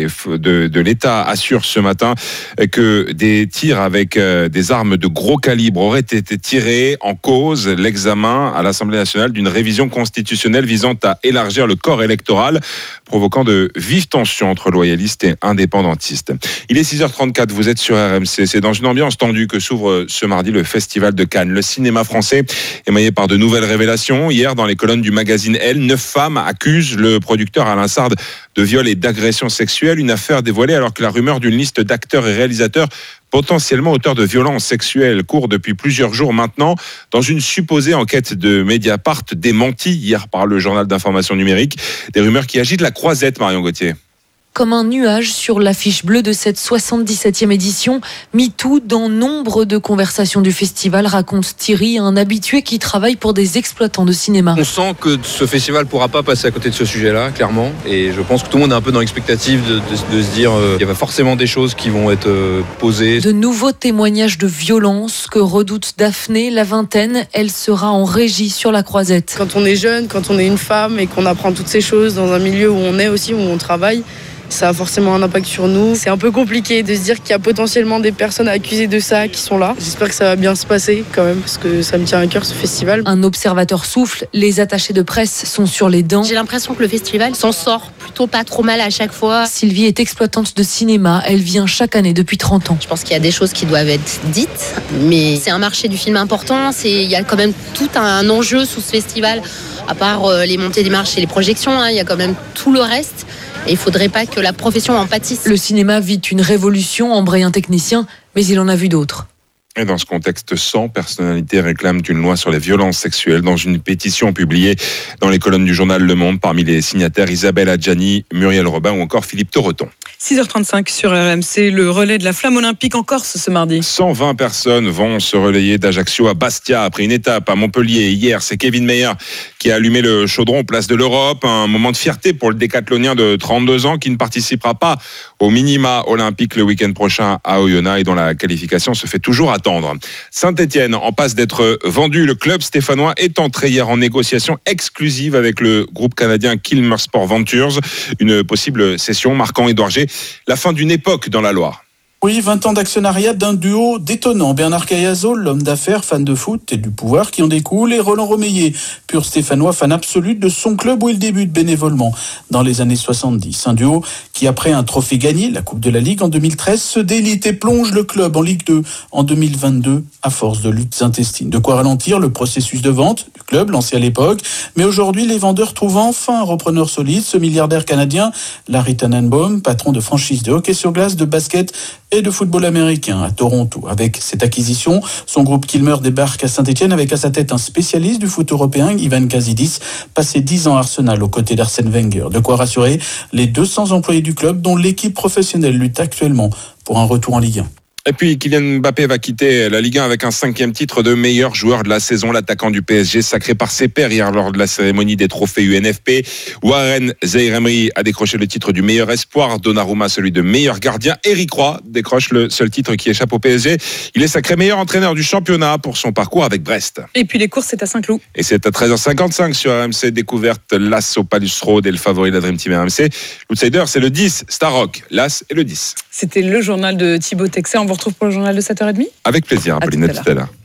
de l'État assure ce matin que des tirs avec des armes de gros calibre auraient été tirés, en cause l'examen à l'Assemblée nationale d'une révision constitutionnelle visant à élargir le corps électoral, provoquant de vives tensions entre loyalistes et indépendantistes. Il est 6h34, vous êtes sur RMC. C'est dans une ambiance tendue que s'ouvre ce mardi le Festival de Cannes. Le cinéma français émaillé par de nouvelles révélations. Hier, dans les colonnes du magazine Elle, 9 femmes accusent le producteur Alain Sard de viol et d'agression sexuelle. Une affaire dévoilée alors que la rumeur d'une liste d'acteurs et réalisateurs potentiellement auteurs de violences sexuelles court depuis plusieurs jours maintenant, dans une supposée enquête de Mediapart démentie hier par le journal d'information numérique. Des rumeurs qui agitent la croisette, Marion Gauthier. Comme un nuage sur l'affiche bleue de cette 77e édition, MeToo, dans nombre de conversations du festival, raconte Thierry, un habitué qui travaille pour des exploitants de cinéma. On sent que ce festival ne pourra pas passer à côté de ce sujet-là, clairement. Et je pense que tout le monde est un peu dans l'expectative de se dire qu'il y a forcément des choses qui vont être posées. De nouveaux témoignages de violence que redoute Daphné, la vingtaine. Elle sera en régie sur la croisette. Quand on est jeune, quand on est une femme et qu'on apprend toutes ces choses dans un milieu où on est aussi, où on travaille, ça a forcément un impact sur nous. C'est un peu compliqué de se dire qu'il y a potentiellement des personnes accusées de ça qui sont là. J'espère que ça va bien se passer quand même, parce que ça me tient à cœur ce festival. Un observateur souffle, les attachés de presse sont sur les dents. J'ai l'impression que le festival s'en sort plutôt pas trop mal à chaque fois. Sylvie est exploitante de cinéma, elle vient chaque année depuis 30 ans. Je pense qu'il y a des choses qui doivent être dites, mais c'est un marché du film important, il y a quand même tout un enjeu sous ce festival, à part les montées des marches et les projections, il y a quand même tout le reste. Et il ne faudrait pas que la profession en pâtisse. Le cinéma vit une révolution, embraye un technicien, mais il en a vu d'autres. Et dans ce contexte, 100 personnalités réclament une loi sur les violences sexuelles dans une pétition publiée dans les colonnes du journal Le Monde. Parmi les signataires, Isabelle Adjani, Muriel Robin ou encore Philippe Torreton. 6h35 sur RMC, le relais de la flamme olympique en Corse ce mardi. 120 personnes vont se relayer d'Ajaccio à Bastia après une étape à Montpellier. Hier, c'est Kevin Meyer qui a allumé le chaudron place de l'Europe. Un moment de fierté pour le décathlonien de 32 ans qui ne participera pas au minima olympique le week-end prochain à Oyonnax et dont la qualification se fait toujours attendre. Saint-Etienne en passe d'être vendu. Le club stéphanois est entré hier en négociation exclusive avec le groupe canadien Kilmer Sport Ventures. Une possible cession marquant Édouard G. la fin d'une époque dans la Loire. Oui, 20 ans d'actionnariat d'un duo détonnant. Bernard Cayazo, l'homme d'affaires, fan de foot et du pouvoir qui en découle, et Roland Romeillet, pur stéphanois, fan absolu de son club où il débute bénévolement dans les années 70. Un duo qui, après un trophée gagné, la Coupe de la Ligue en 2013, se délite et plonge le club en Ligue 2 en 2022 à force de luttes intestines. De quoi ralentir le processus de vente du club lancé à l'époque. Mais aujourd'hui, les vendeurs trouvent enfin un repreneur solide, ce milliardaire canadien, Larry Tannenbaum, patron de franchise de hockey sur glace, de basket et de football américain à Toronto. Avec cette acquisition, son groupe Kilmer débarque à Saint-Etienne avec à sa tête un spécialiste du foot européen, Ivan Kazidis, passé 10 ans à Arsenal aux côtés d'Arsène Wenger. De quoi rassurer les 200 employés du club dont l'équipe professionnelle lutte actuellement pour un retour en Ligue 1. Et puis Kylian Mbappé va quitter la Ligue 1 avec un 5e titre de meilleur joueur de la saison. L'attaquant du PSG sacré par ses pairs hier lors de la cérémonie des trophées UNFP. Warren Zaïre-Emery a décroché le titre du meilleur espoir. Donnarumma celui de meilleur gardien. Eric Roy décroche le seul titre qui échappe au PSG. Il est sacré meilleur entraîneur du championnat pour son parcours avec Brest. Et puis les courses, c'est à Saint-Cloud. Et c'est à 13h55 sur RMC. Découverte l'As au Palus Road et le favori de la Dream Team RMC. L'outsider, c'est le 10, Starrock. L'As et le 10. C'était le journal de Thibaut Texet. On vous retrouve pour le journal de 7h30. Avec plaisir, Apolline, à tout à l'heure.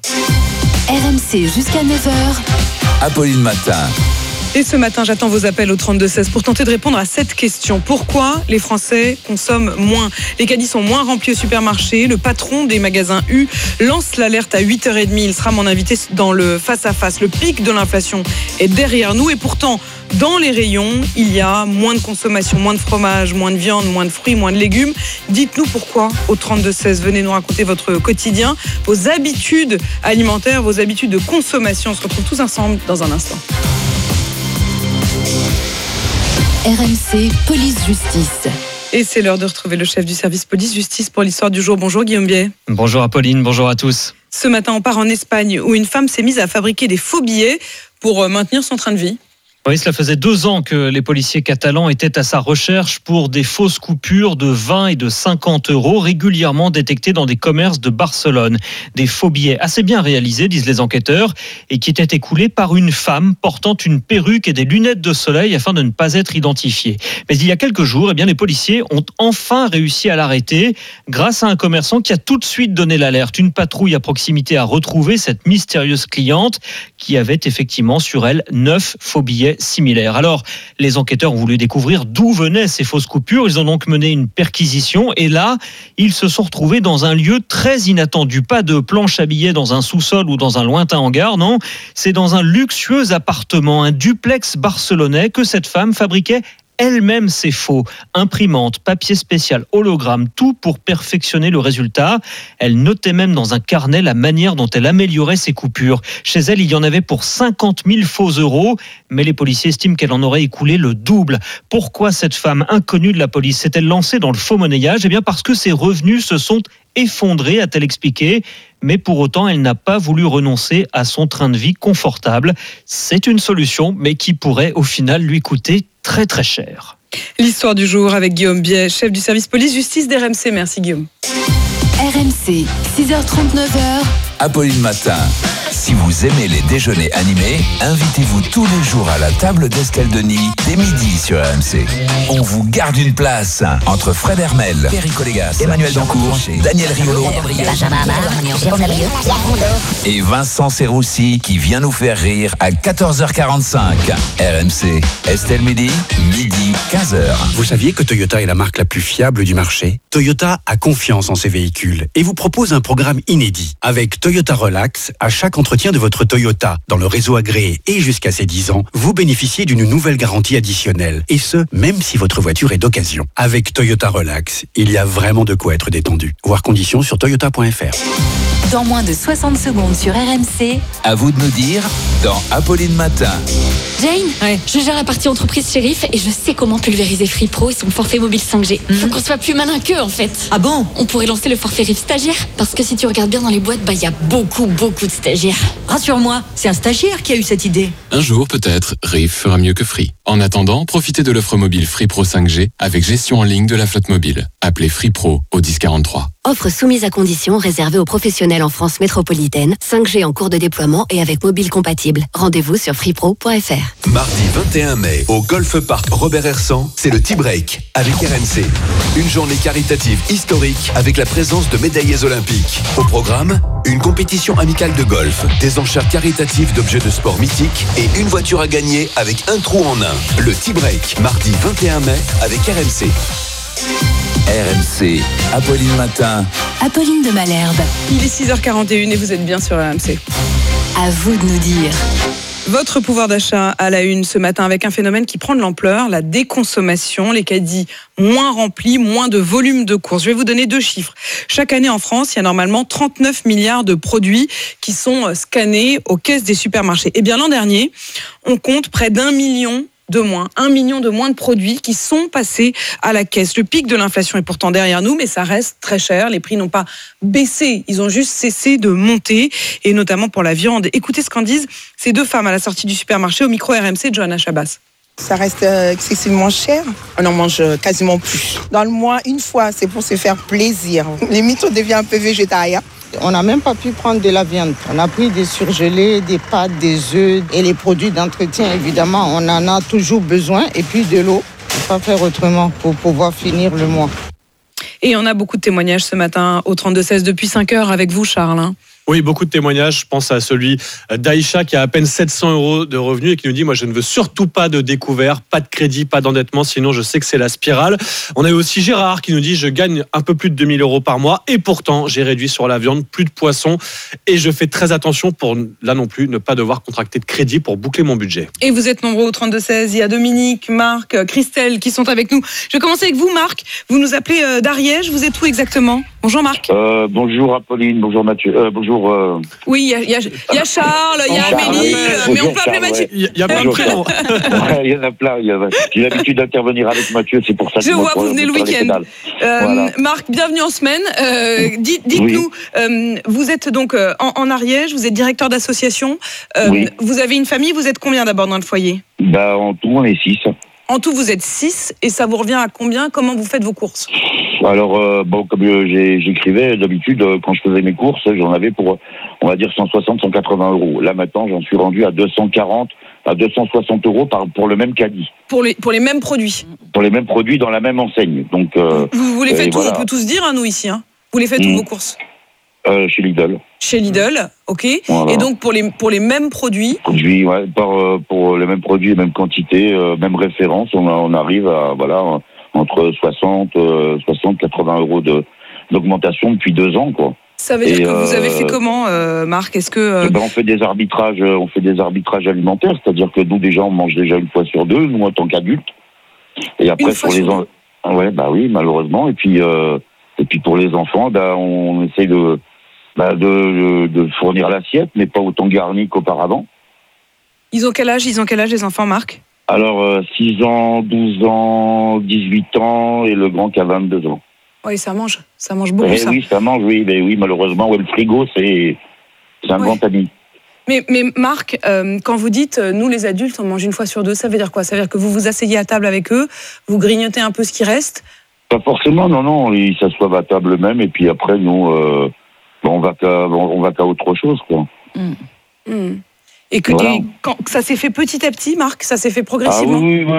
RMC jusqu'à 9h. Apolline Matin. Et ce matin, j'attends vos appels au 32-16 pour tenter de répondre à cette question. Pourquoi les Français consomment moins ? Les caddies sont moins remplis au supermarché. Le patron des magasins U lance l'alerte à 8h30. Il sera mon invité dans le face-à-face. Le pic de l'inflation est derrière nous. Et pourtant, dans les rayons, il y a moins de consommation, moins de fromage, moins de viande, moins de fruits, moins de légumes. Dites-nous pourquoi au 32-16. Venez nous raconter votre quotidien, vos habitudes alimentaires, vos habitudes de consommation. On se retrouve tous ensemble dans un instant. RMC Police-Justice. Et c'est l'heure de retrouver le chef du service police-justice pour l'histoire du jour. Bonjour Guillaume Biet. Bonjour Apolline, bonjour à tous. Ce matin, on part en Espagne où une femme s'est mise à fabriquer des faux billets pour maintenir son train de vie. Oui, cela faisait 2 ans que les policiers catalans étaient à sa recherche pour des fausses coupures de 20 et de 50 euros régulièrement détectées dans des commerces de Barcelone. Des faux billets assez bien réalisés, disent les enquêteurs, et qui étaient écoulés par une femme portant une perruque et des lunettes de soleil afin de ne pas être identifiée. Mais il y a quelques jours, les policiers ont enfin réussi à l'arrêter grâce à un commerçant qui a tout de suite donné l'alerte. Une patrouille à proximité a retrouvé cette mystérieuse cliente qui avait effectivement sur elle 9 faux billets similaires. Alors, les enquêteurs ont voulu découvrir d'où venaient ces fausses coupures. Ils ont donc mené une perquisition et là, ils se sont retrouvés dans un lieu très inattendu. Pas de planche à billets dans un sous-sol ou dans un lointain hangar, non. C'est dans un luxueux appartement, un duplex barcelonais que cette femme fabriquait elle-même ses faux. Imprimante, papier spécial, hologramme, tout pour perfectionner le résultat. Elle notait même dans un carnet la manière dont elle améliorait ses coupures. Chez elle, il y en avait pour 50 000 faux euros, mais les policiers estiment qu'elle en aurait écoulé le double. Pourquoi cette femme inconnue de la police s'est-elle lancée dans le faux monnayage ? Eh bien parce que ses revenus se sont effondrés, a-t-elle expliqué. Mais pour autant, elle n'a pas voulu renoncer à son train de vie confortable. C'est une solution, mais qui pourrait au final lui coûter très très cher. L'histoire du jour avec Guillaume Biet, chef du service police-justice d'RMC. Merci Guillaume. RMC, 6h39. Apolline Matin. Si vous aimez les déjeuners animés, invitez-vous tous les jours à la table d'Escaldoni dès midi sur RMC. On vous garde une place entre Fred Hermel, Perico Colégas, Emmanuel Dancourt, Daniel Riolo et Vincent Serroussi qui vient nous faire rire à 14h45. RMC, Estelle midi 15h. Vous saviez que Toyota est la marque la plus fiable du marché ? Toyota a confiance en ses véhicules et vous propose un programme inédit. Avec Toyota Relax, à chaque entretien de votre Toyota dans le réseau agréé et jusqu'à ses 10 ans, vous bénéficiez d'une nouvelle garantie additionnelle. Et ce, même si votre voiture est d'occasion. Avec Toyota Relax, il y a vraiment de quoi être détendu. Voir conditions sur toyota.fr. Dans moins de 60 secondes sur RMC. À vous de nous dire dans Apolline Matin. Jane, je gère la partie entreprise Shérif et je sais comment pulvériser Free Pro et son forfait mobile 5G. Faut qu'on soit plus malin qu'eux en fait. Ah bon ? On pourrait lancer le forfait RIF stagiaire parce que si tu regardes bien dans les boîtes, il y a beaucoup de stagiaires. Rassure-moi, c'est un stagiaire qui a eu cette idée. Un jour peut-être, RIF fera mieux que Free. En attendant, profitez de l'offre mobile Free Pro 5G avec gestion en ligne de la flotte mobile. Appelez Free Pro au 1043. Offre soumise à conditions réservée aux professionnels en France métropolitaine, 5G en cours de déploiement et avec mobile compatible. Rendez-vous sur freepro.fr. Mardi 21 mai, au Golf Park Robert Hersan, c'est le Tea Break avec RMC. Une journée caritative historique avec la présence de médaillés olympiques. Au programme, une compétition amicale de golf, des enchères caritatives d'objets de sport mythiques et une voiture à gagner avec un trou en un. Le Tea Break, mardi 21 mai avec RMC. RMC, Apolline Matin. Apolline de Malherbe. Il est 6h41 et vous êtes bien sur RMC. À vous de nous dire. Votre pouvoir d'achat à la une ce matin avec un phénomène qui prend de l'ampleur, la déconsommation, les caddies moins remplis, moins de volume de courses. Je vais vous donner 2 chiffres. Chaque année en France, il y a normalement 39 milliards de produits qui sont scannés aux caisses des supermarchés. Et bien l'an dernier, on compte près d'1 million de moins de produits qui sont passés à la caisse. Le pic de l'inflation est pourtant derrière nous, mais ça reste très cher. Les prix n'ont pas baissé, ils ont juste cessé de monter, et notamment pour la viande. Écoutez ce qu'en disent ces 2 femmes à la sortie du supermarché au micro RMC de Johanna Chabas. Ça reste excessivement cher. On en mange quasiment plus. Dans le mois, une fois, c'est pour se faire plaisir. Limite, on devient un peu végétarien. On n'a même pas pu prendre de la viande. On a pris des surgelés, des pâtes, des œufs et les produits d'entretien, évidemment. On en a toujours besoin. Et puis de l'eau. Il ne faut pas faire autrement pour pouvoir finir le mois. Et on a beaucoup de témoignages ce matin au 32-16 depuis 5 heures avec vous, Charles. Oui, beaucoup de témoignages. Je pense à celui d'Aïcha qui a à peine 700 € de revenus et qui nous dit « Moi, je ne veux surtout pas de découvert, pas de crédit, pas d'endettement, sinon je sais que c'est la spirale. » On a eu aussi Gérard qui nous dit « Je gagne un peu plus de 2 000 € par mois et pourtant, j'ai réduit sur la viande, plus de poisson et je fais très attention pour, là non plus, ne pas devoir contracter de crédit pour boucler mon budget. » Et vous êtes nombreux au 32-16. Il y a Dominique, Marc, Christelle qui sont avec nous. Je vais commencer avec vous, Marc. Vous nous appelez d'Ariège. Vous êtes où exactement ? Bonjour Marc. Bonjour Apolline, bonjour Mathieu. Bonjour. Oui, il y a Charles, il y a Amélie, mais on peut appeler Mathieu. Il y a plein de prénoms. Il y en a plein. J'ai l'habitude d'intervenir avec Mathieu, c'est pour ça que je vois, vous venez le week-end. Voilà. Marc, bienvenue en semaine. Dites-nous, vous êtes donc en Ariège, vous êtes directeur d'association. Vous avez une famille, vous êtes combien d'abord dans le foyer ? En tout, on est 6. En tout, vous êtes 6 et ça vous revient à combien ? Comment vous faites vos courses ? Alors, comme j'écrivais, d'habitude, quand je faisais mes courses, j'en avais pour, on va dire, 160, 180 euros. Là, maintenant, j'en suis rendu à 240, à 260 euros pour le même caddie. Pour les mêmes produits ? Pour les mêmes produits dans la même enseigne. Donc, vous les faites où ? On peut tous dire, nous, ici. Vous les faites où, vos courses ? Chez Lidl. Chez Lidl, ok. Voilà. Et donc pour les mêmes produits. Pour les mêmes produits, même quantité, même référence, on arrive à entre 60, 80 euros d'augmentation depuis 2 ans, quoi. Ça veut dire que vous avez fait comment, Marc ? Est-ce que on fait des arbitrages, alimentaires, c'est-à-dire que nous déjà on mange déjà une fois sur 2, nous en tant qu'adultes. Et après pour les enfants, oui, malheureusement. Et puis pour les enfants, on essaye de fournir l'assiette, mais pas autant garnie qu'auparavant. Ils ont quel âge les enfants, Marc ? Alors, 6 ans, 12 ans, 18 ans et le grand qui a 22 ans. Oui, ça mange beaucoup, ça. Oui, ça mange, oui, malheureusement, le frigo, c'est un grand ami. Mais Marc, quand vous dites, nous les adultes, on mange une fois sur 2, ça veut dire quoi ? Ça veut dire que vous vous asseyez à table avec eux, vous grignotez un peu ce qui reste ? Pas forcément, non, ils s'assoient à table même, et puis après, nous... on va qu'à autre chose, quoi. Et quand ça s'est fait petit à petit, Marc, ça s'est fait progressivement.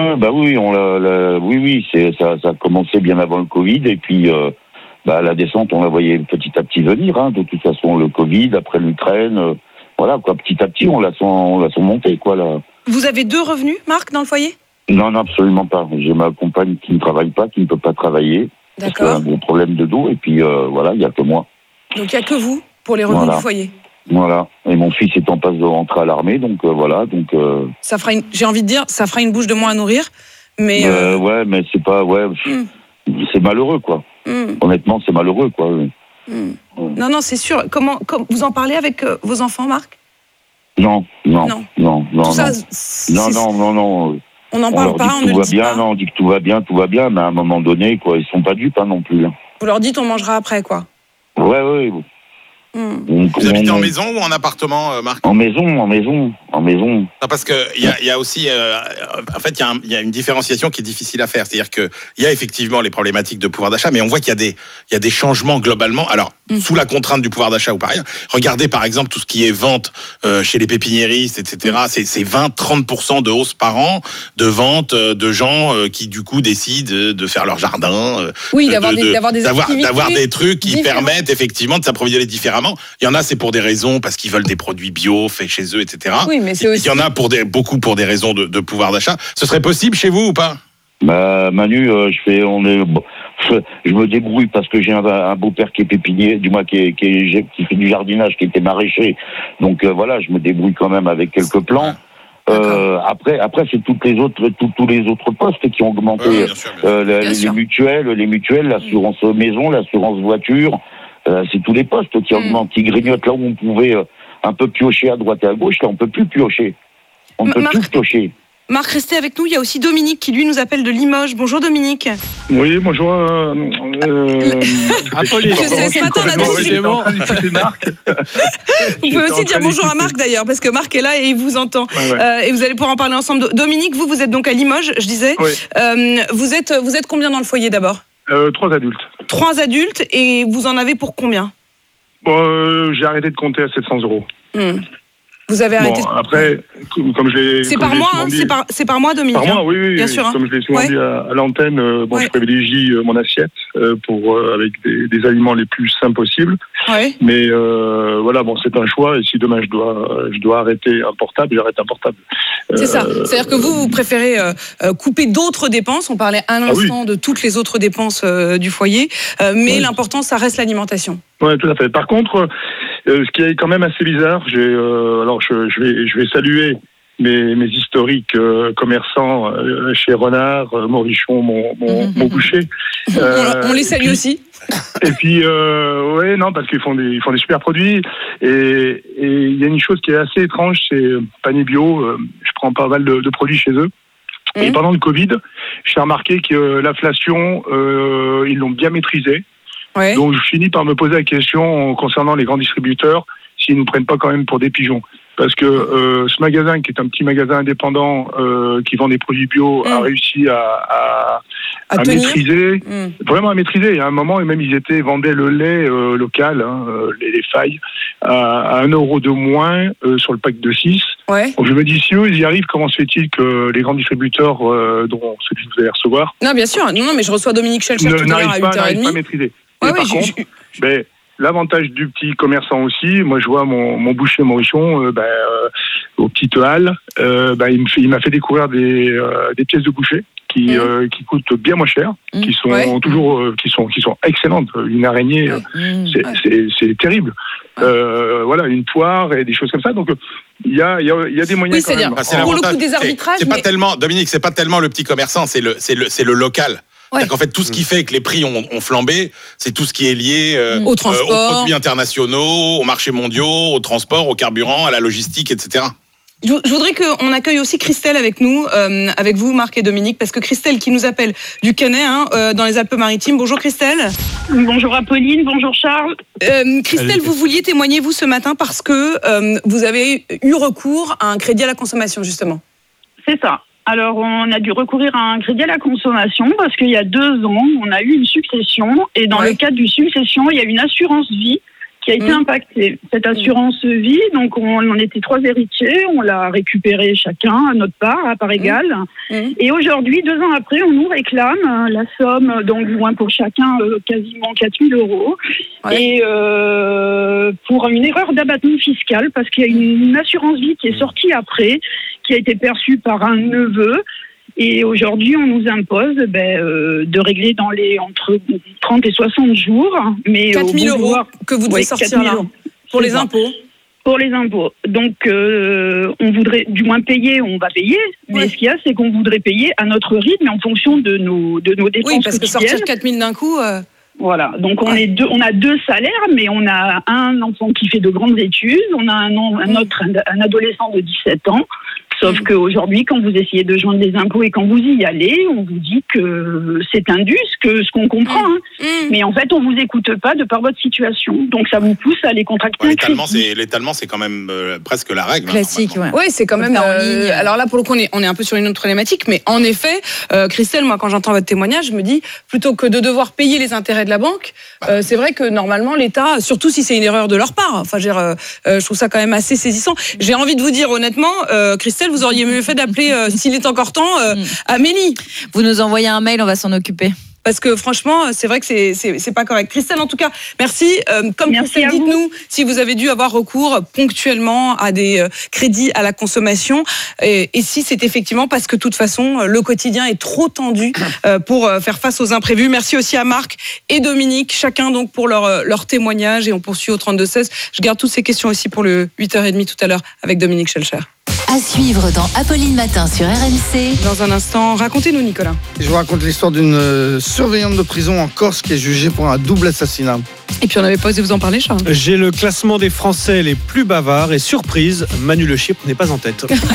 Ça a commencé bien avant le Covid, et puis la descente, on la voyait petit à petit venir. De toute façon, le Covid, après l'Ukraine, petit à petit, on la sent monter, quoi, là. Vous avez 2 revenus, Marc, dans le foyer ? Non, absolument pas. J'ai ma compagne qui ne travaille pas, qui ne peut pas travailler. D'accord. Parce qu'elle a un gros problème de dos, et puis il n'y a que moi. Donc il n'y a que vous pour les revenus du foyer. Voilà. Et mon fils est en passe de rentrer à l'armée, donc voilà. Ça fera j'ai envie de dire, ça fera une bouche de moins à nourrir, mais. Mais c'est pas, c'est malheureux, quoi. Honnêtement, c'est malheureux, quoi. Non, c'est sûr. Comment vous en parlez avec vos enfants, Marc ? Non. Tout ça, non. On n'en parle pas, on ne le dit pas. Non, on dit que tout va bien, mais à un moment donné, quoi, ils sont pas dupes, non plus. Vous leur dites, on mangera après, quoi. Ouais. Vous habitez en maison ou en appartement, Marc ? En maison. Non, parce que il y a aussi, en fait, il y a une différenciation qui est difficile à faire. C'est-à-dire que il y a effectivement les problématiques de pouvoir d'achat, mais on voit qu'il y a des changements globalement. Alors, sous la contrainte du pouvoir d'achat ou pas rien. Regardez par exemple tout ce qui est vente chez les pépiniéristes, etc. C'est 20-30% de hausse par an de vente de gens qui du coup décident de faire leur jardin. D'avoir des trucs qui permettent effectivement de s'approvisionner différemment. Il y en a, c'est pour des raisons parce qu'ils veulent des produits bio faits chez eux, etc. Oui, mais c'est aussi... Il y en a beaucoup pour des raisons de pouvoir d'achat. Ce serait possible chez vous ou pas ? Manu, je me débrouille parce que j'ai un beau-père qui est pépinier, du moins qui fait du jardinage, qui était maraîcher. Donc je me débrouille quand même avec quelques plans. Après, c'est tous les autres postes qui ont augmenté. Les mutuelles, l'assurance maison, l'assurance voiture. C'est tous les postes qui augmentent, qui grignotent là où on pouvait un peu piocher à droite et à gauche. Là, on peut plus piocher. On peut plus piocher. Marc, restez avec nous. Il y a aussi Dominique qui, lui, nous appelle de Limoges. Bonjour, Dominique. Oui, bonjour. Apolline. Ce matin, on a tous Marc. Vous pouvez aussi dire bonjour à Marc, d'ailleurs, parce que Marc est là et il vous entend. Ouais. Et vous allez pouvoir en parler ensemble. Dominique, vous êtes donc à Limoges, je disais. Oui. Vous êtes combien dans le foyer, d'abord ? 3 adultes. 3 adultes, et vous en avez pour combien ? J'ai arrêté de compter à 700 euros. Vous avez arrêté. Après, comme je l'ai. C'est par mois, c'est par mois, Dominique. Par mois, oui, bien sûr. Comme je l'ai souvent dit à l'antenne, je privilégie mon assiette avec des aliments les plus sains possibles. Ouais. Mais c'est un choix. Et si demain je dois arrêter un portable, j'arrête un portable. C'est ça. C'est-à-dire que vous préférez couper d'autres dépenses. On parlait à l'instant de toutes les autres dépenses du foyer, mais l'important, ça reste l'alimentation. Oui, tout à fait. Par contre, ce qui est quand même assez bizarre, je vais saluer mes historiques commerçants chez Renard, Morichon, mon boucher. On les salue aussi. Et puis, parce qu'ils font des super produits. Et il y a une chose qui est assez étrange, c'est Panier Bio. Je prends pas mal de produits chez eux. Et pendant le Covid, j'ai remarqué que l'inflation, ils l'ont bien maîtrisée. Ouais. Donc, je finis par me poser la question concernant les grands distributeurs, s'ils nous prennent pas quand même pour des pigeons. Parce que ce magasin, qui est un petit magasin indépendant qui vend des produits bio, a réussi à maîtriser, vraiment à maîtriser. Il y a un moment, et même ils vendaient le lait local, les failles, à 1 euro de moins sur le pack de 6. Ouais. Donc je me dis, si eux, ils y arrivent, comment se fait-il que les grands distributeurs, dont ceux que vous allez recevoir... Non, bien sûr. Non, mais je reçois Dominique Schelcher tout à l'heure à 8h30. N'arrivent pas à maîtriser. Ouais, par contre, l'avantage du petit commerçant aussi, moi je vois mon boucher Morichon au petit Hall, il m'a fait découvrir des pièces de boucher qui coûtent bien moins cher, qui sont toujours qui sont excellentes. Une araignée, c'est terrible. Voilà, une poire et des choses comme ça. Donc il y a des moyens. Oui, c'est-à-dire pour le coup des arbitrages. C'est pas tellement, Dominique, c'est pas tellement le petit commerçant, c'est le local. Ouais. En fait, tout ce qui fait que les prix ont flambé, c'est tout ce qui est lié au transport, aux produits internationaux, aux marchés mondiaux, au transport, au carburant, à la logistique, etc. Je voudrais qu'on accueille aussi Christelle avec nous, avec vous, Marc et Dominique, parce que Christelle qui nous appelle du Canet, dans les Alpes-Maritimes. Bonjour Christelle. Bonjour Apolline, bonjour Charles. Christelle, vous vouliez témoigner, vous, ce matin, parce que vous avez eu recours à un crédit à la consommation, justement. C'est ça. Alors, on a dû recourir à un crédit à la consommation parce qu'il y a 2 ans, on a eu une succession. Et dans le cadre d'une succession, il y a une assurance vie qui a été impactée. Cette assurance vie, donc on était 3 héritiers, on l'a récupérée chacun à notre part, à part égale. Et aujourd'hui, 2 ans après, on nous réclame la somme, donc joint pour chacun quasiment 4 000 €. Ouais. Et pour une erreur d'abattement fiscal, parce qu'il y a une assurance vie qui est sortie après, qui a été perçue par un neveu. Et aujourd'hui, on nous impose de régler dans les entre 30 et 60 jours. Mais 4 000 € que vous devez sortir là, pour les impôts. Pour les impôts. Donc, on voudrait du moins payer, on va payer. Mais ce qu'il y a, c'est qu'on voudrait payer à notre rythme, en fonction de nos dépenses. Oui, parce que sortir 4 000 d'un coup... Voilà, donc on a 2 salaires, mais on a un enfant qui fait de grandes études, on a un adolescent de 17 ans. Sauf qu'aujourd'hui, quand vous essayez de joindre les impôts et quand vous y allez, on vous dit que c'est indus, ce qu'on comprend. Mais en fait, on vous écoute pas de par votre situation. Donc ça vous pousse à les contracter. L'étalement, c'est quand même presque la règle. Classique, Oui, c'est quand même en ligne. Alors là, pour le coup, on est un peu sur une autre problématique. Mais en effet, Christelle, moi, quand j'entends votre témoignage, je me dis, plutôt que de devoir payer les intérêts de la banque, c'est vrai que normalement, l'État, surtout si c'est une erreur de leur part, je trouve ça quand même assez saisissant. J'ai envie de vous dire honnêtement, Christelle, vous auriez mieux fait d'appeler, s'il est encore temps, Amélie. Vous nous envoyez un mail, on va s'en occuper. Parce que franchement, c'est vrai que c'est pas correct. Christelle, en tout cas, merci. Christelle, dites-nous si vous avez dû avoir recours ponctuellement à des crédits à la consommation et si c'est effectivement parce que de toute façon, le quotidien est trop tendu pour faire face aux imprévus. Merci aussi à Marc et Dominique, chacun donc pour leur témoignage et on poursuit au 32-16. Je garde toutes ces questions aussi pour le 8h30 tout à l'heure avec Dominique Schelcher. À suivre dans Apolline Matin sur RMC. Dans un instant, racontez-nous Nicolas. Je vous raconte l'histoire d'une surveillante de prison en Corse qui est jugée pour un double assassinat. Et puis on avait pas osé vous en parler, Charles. J'ai le classement des Français les plus bavards et surprise, Manu Le Chypre n'est pas en tête. RMC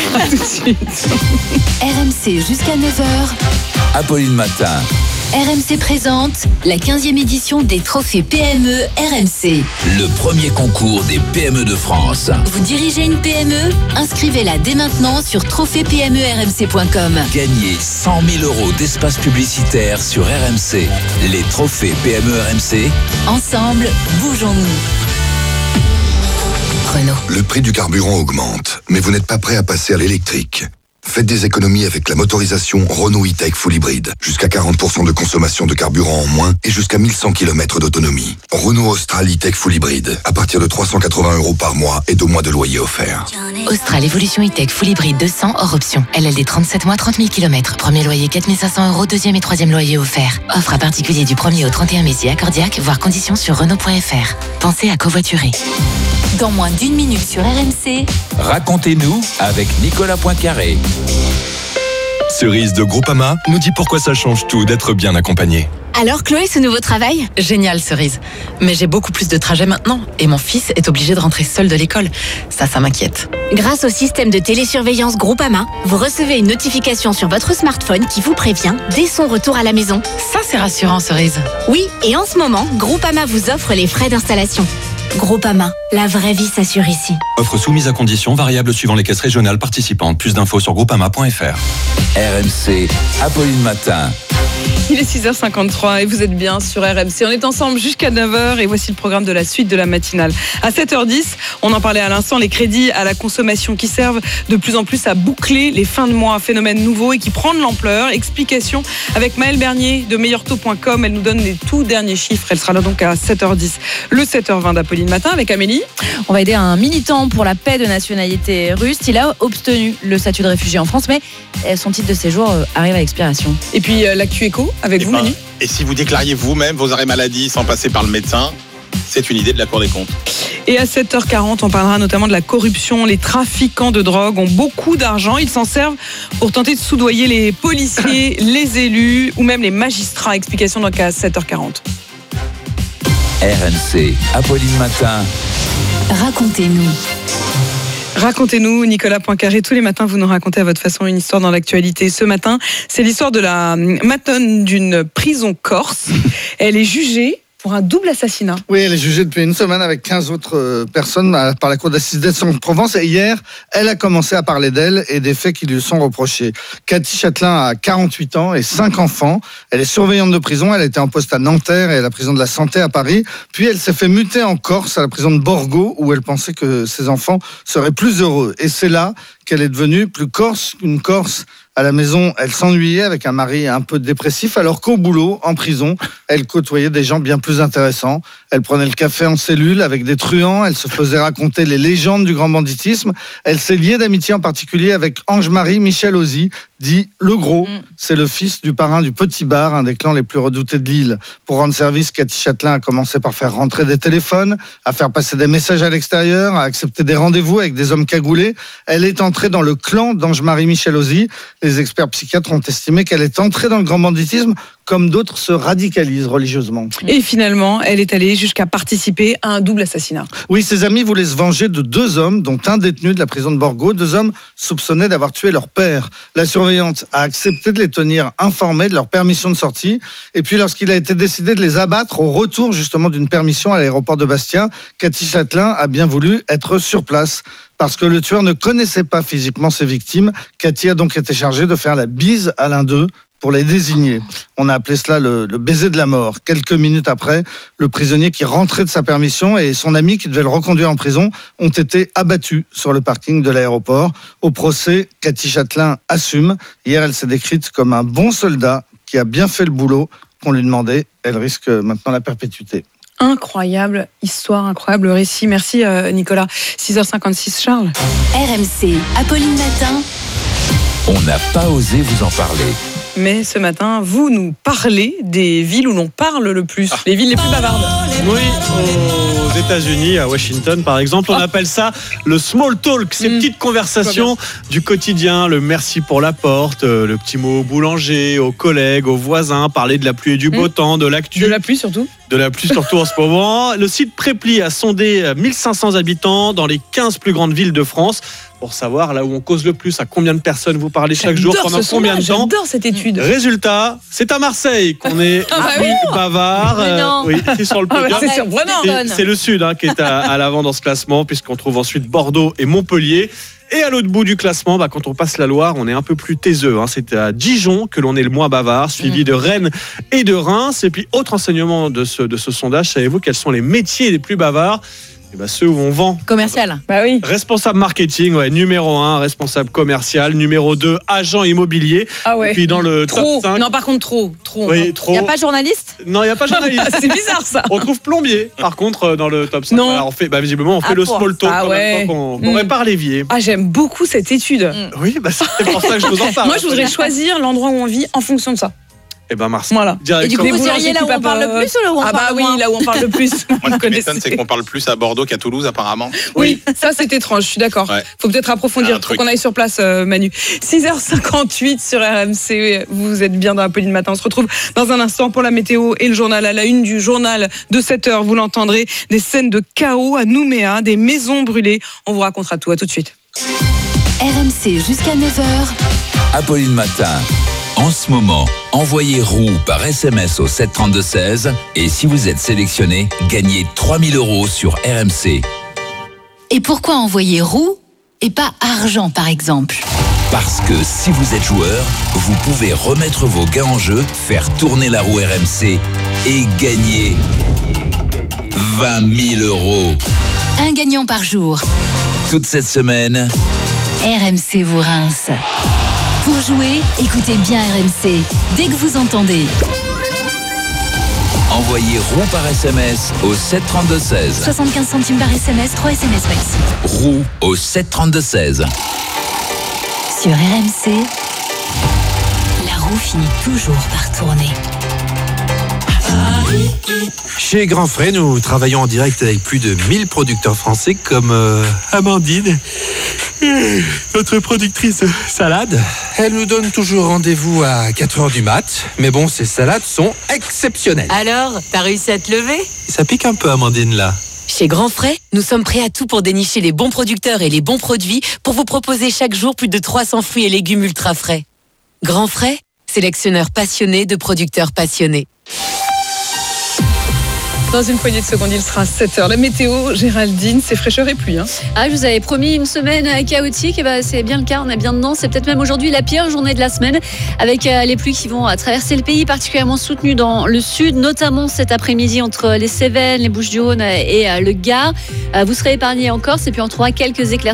jusqu'à 9h. Apolline Matin. RMC présente la 15e édition des trophées PME RMC. Le premier concours des PME de France. Vous dirigez une PME? Inscrivez-la dès maintenant sur trophées-PME-RMC.com. Gagnez 100 000 € d'espace publicitaire sur RMC. Les trophées PME RMC. Ensemble, bougeons-nous. Renault. Le prix du carburant augmente, mais vous n'êtes pas prêt à passer à l'électrique. Faites des économies avec la motorisation Renault E-Tech Full Hybrid. Jusqu'à 40% de consommation de carburant en moins et jusqu'à 1100 km d'autonomie. Renault Austral E-Tech Full Hybrid. À partir de 380 € par mois et 2 mois de loyer offert. Austral Evolution E-Tech Full Hybrid 200 hors option. LLD 37 mois, 30 000 km. Premier loyer 4 500 €, deuxième et troisième loyer offert. Offre à particulier du 1er au 31 mai si accordiaque, voire conditions sur Renault.fr. Pensez à covoiturer. Dans moins d'1 minute sur RMC, Racontez-nous avec Nicolas Poincaré. Cerise de Groupama nous dit pourquoi ça change tout d'être bien accompagné. Alors Chloé, ce nouveau travail ? Génial, Cerise. Mais j'ai beaucoup plus de trajets maintenant et mon fils est obligé de rentrer seul de l'école. Ça m'inquiète. Grâce au système de télésurveillance Groupama, vous recevez une notification sur votre smartphone qui vous prévient dès son retour à la maison. Ça, c'est rassurant, Cerise. Oui, et en ce moment, Groupama vous offre les frais d'installation. Groupama, la vraie vie s'assure ici. Offre soumise à conditions, variable suivant les caisses régionales participantes. Plus d'infos sur groupama.fr. RMC, Apolline Matin. Il est 6h53 et vous êtes bien sur RMC. On est ensemble jusqu'à 9h et voici le programme de la suite de la matinale. À 7h10, on en parlait à l'instant, les crédits à la consommation qui servent de plus en plus à boucler les fins de mois, un phénomène nouveau et qui prend de l'ampleur. Explication avec Maëlle Bernier de meilleurtaux.com. Elle nous donne les tout derniers chiffres. Elle sera là donc à 7h10. Le 7h20 d'Apolline Matin avec Amélie. On va aider un militant pour la paix de nationalité russe. Il a obtenu le statut de réfugié en France, mais son titre de séjour arrive à expiration. Et puis l'actu éco avec vous, Manu. Et si vous déclariez vous-même vos arrêts maladie sans passer par le médecin, c'est une idée de la Cour des comptes. Et à 7h40, on parlera notamment de la corruption. Les trafiquants de drogue ont beaucoup d'argent. Ils s'en servent pour tenter de soudoyer les policiers, les élus ou même les magistrats. Explication donc à 7h40. RMC, Apolline Matin. Racontez-nous. Racontez-nous, Nicolas Poincaré. Tous les matins, vous nous racontez à votre façon une histoire dans l'actualité. Ce matin, c'est l'histoire de la matonne d'une prison corse. Elle est jugée pour un double assassinat. Oui, elle est jugée depuis une semaine avec 15 autres personnes par la cour d'assises d'Aix-en-Provence. Et hier, elle a commencé à parler d'elle et des faits qui lui sont reprochés. Cathy Châtelain a 48 ans et 5 enfants. Elle est surveillante de prison. Elle était en poste à Nanterre et à la prison de la Santé à Paris. Puis elle s'est fait muter en Corse, à la prison de Borgo, où elle pensait que ses enfants seraient plus heureux. Et c'est là qu'elle est devenue plus corse qu'une Corse. À la maison, elle s'ennuyait avec un mari un peu dépressif, alors qu'au boulot, en prison, elle côtoyait des gens bien plus intéressants. Elle prenait le café en cellule avec des truands, elle se faisait raconter les légendes du grand banditisme. Elle s'est liée d'amitié en particulier avec Ange-Marie Michel Auzy, dit Le Gros. C'est le fils du parrain du Petit Bar, un des clans les plus redoutés de l'île. Pour rendre service, Cathy Châtelain a commencé par faire rentrer des téléphones, à faire passer des messages à l'extérieur, à accepter des rendez-vous avec des hommes cagoulés. Elle est entrée dans le clan d'Ange-Marie Michel Auzy. Les experts psychiatres ont estimé qu'elle est entrée dans le grand banditisme comme d'autres se radicalisent religieusement. Et finalement, elle est allée jusqu'à participer à un double assassinat. Oui, ses amis voulaient se venger de 2 hommes, dont un détenu de la prison de Borgo. 2 hommes soupçonnés d'avoir tué leur père. La surveillante a accepté de les tenir informés de leur permission de sortie. Et puis, lorsqu'il a été décidé de les abattre au retour justement d'une permission à l'aéroport de Bastia, Cathy Châtelain a bien voulu être sur place. Parce que le tueur ne connaissait pas physiquement ses victimes, Cathy a donc été chargée de faire la bise à l'un d'eux pour les désigner. On a appelé cela le baiser de la mort. Quelques minutes après, le prisonnier qui rentrait de sa permission et son ami qui devait le reconduire en prison ont été abattus sur le parking de l'aéroport. Au procès, Cathy Châtelain assume. Hier, elle s'est décrite comme un bon soldat qui a bien fait le boulot qu'on lui demandait. Elle risque maintenant la perpétuité. Incroyable histoire, incroyable récit. Merci Nicolas. 6h56, Charles. RMC, Apolline Matin. On n'a pas osé vous en parler. Mais ce matin, vous nous parlez des villes où l'on parle le plus, les villes les plus bavardes. Oui, aux États-Unis, à Washington par exemple, on appelle ça le small talk, ces petites conversations du quotidien, le merci pour la porte, le petit mot au boulanger, aux collègues, aux voisins, parler de la pluie et du beau temps, de l'actu. De la pluie surtout. De la pluie surtout en ce moment. Le site Prépli a sondé 1500 habitants dans les 15 plus grandes villes de France pour savoir là où on cause le plus, à combien de personnes vous parlez chaque jour, pendant combien de temps. J'adore cette étude. Résultat, c'est à Marseille qu'on est plus bavard. Oui, c'est sur le podium. C'est surprenant. C'est le Sud qui est à l'avant dans ce classement, puisqu'on trouve ensuite Bordeaux et Montpellier. Et à l'autre bout du classement, quand on passe la Loire, on est un peu plus taiseux. C'est à Dijon que l'on est le moins bavard, suivi de Rennes et de Reims. Et puis, autre enseignement de ce sondage, savez-vous quels sont les métiers les plus bavards ? Ceux où on vend. Commercial. Bah oui. Responsable marketing, numéro 1, responsable commercial, numéro 2, agent immobilier. Ah ouais. Et puis dans le top 5. Non, par contre, trop. Oui, trop. Il n'y a pas de journaliste ? Non, il n'y a pas de journaliste. C'est bizarre ça. On trouve plombier, par contre, dans le top 5. Non. Alors, visiblement, on fait le small talk en même temps qu'on répare l'évier. Ah, j'aime beaucoup cette étude. Oui, c'est pour ça que je vous en parle. Moi, je voudrais choisir l'endroit où on vit en fonction de ça. Et ben Mars. Voilà. Et du coup, vous diriez là où on parle le plus ou là où on parle le moins? Ah bah oui, là où on parle le plus. Moi, ce qui m'étonne, c'est qu'on parle plus à Bordeaux qu'à Toulouse, apparemment. Oui, ça c'est étrange, je suis d'accord. Ouais. Faut peut-être approfondir, faut qu'on aille sur place, Manu. 6h58 sur RMC, vous êtes bien dans Apolline Matin. On se retrouve dans un instant pour la météo et le journal. À la une du journal de 7h, vous l'entendrez, des scènes de chaos à Nouméa, des maisons brûlées. On vous racontera tout, à tout de suite. RMC jusqu'à 9h. Apolline Matin. En ce moment, envoyez roue par SMS au 732-16 et si vous êtes sélectionné, gagnez 3 000 € sur RMC. Et pourquoi envoyer roue et pas argent, par exemple? Parce que si vous êtes joueur, vous pouvez remettre vos gains en jeu, faire tourner la roue RMC et gagner 20 000 €. Un gagnant par jour. Toute cette semaine, RMC vous rince. Pour jouer, écoutez bien RMC. Dès que vous entendez. envoyez roue par SMS au 732-16. 75 centimes par SMS, 3 SMS maxi. Roue au 732-16. Sur RMC, la roue finit toujours par tourner. Chez Grand Frais, nous travaillons en direct avec plus de 1000 producteurs français comme Amandine, notre productrice salade. Elle nous donne toujours rendez-vous à 4h du mat. Mais bon, ces salades sont exceptionnelles. Alors, t'as réussi à te lever? Ça pique un peu, Amandine, là. Chez Grand Frais, nous sommes prêts à tout pour dénicher les bons producteurs et les bons produits pour vous proposer chaque jour plus de 300 fruits et légumes ultra frais. Grand Frais, sélectionneur passionné de producteurs passionnés. Dans une poignée de secondes, il sera 7h. La météo, Géraldine, c'est fraîcheur et pluie. Ah, je vous avais promis une semaine chaotique, et c'est bien le cas, on est bien dedans. C'est peut-être même aujourd'hui la pire journée de la semaine, avec les pluies qui vont traverser le pays, particulièrement soutenues dans le sud, notamment cet après-midi entre les Cévennes, les Bouches-du-Rhône et le Gard. Vous serez épargnés en Corse, et puis on trouvera quelques éclaircies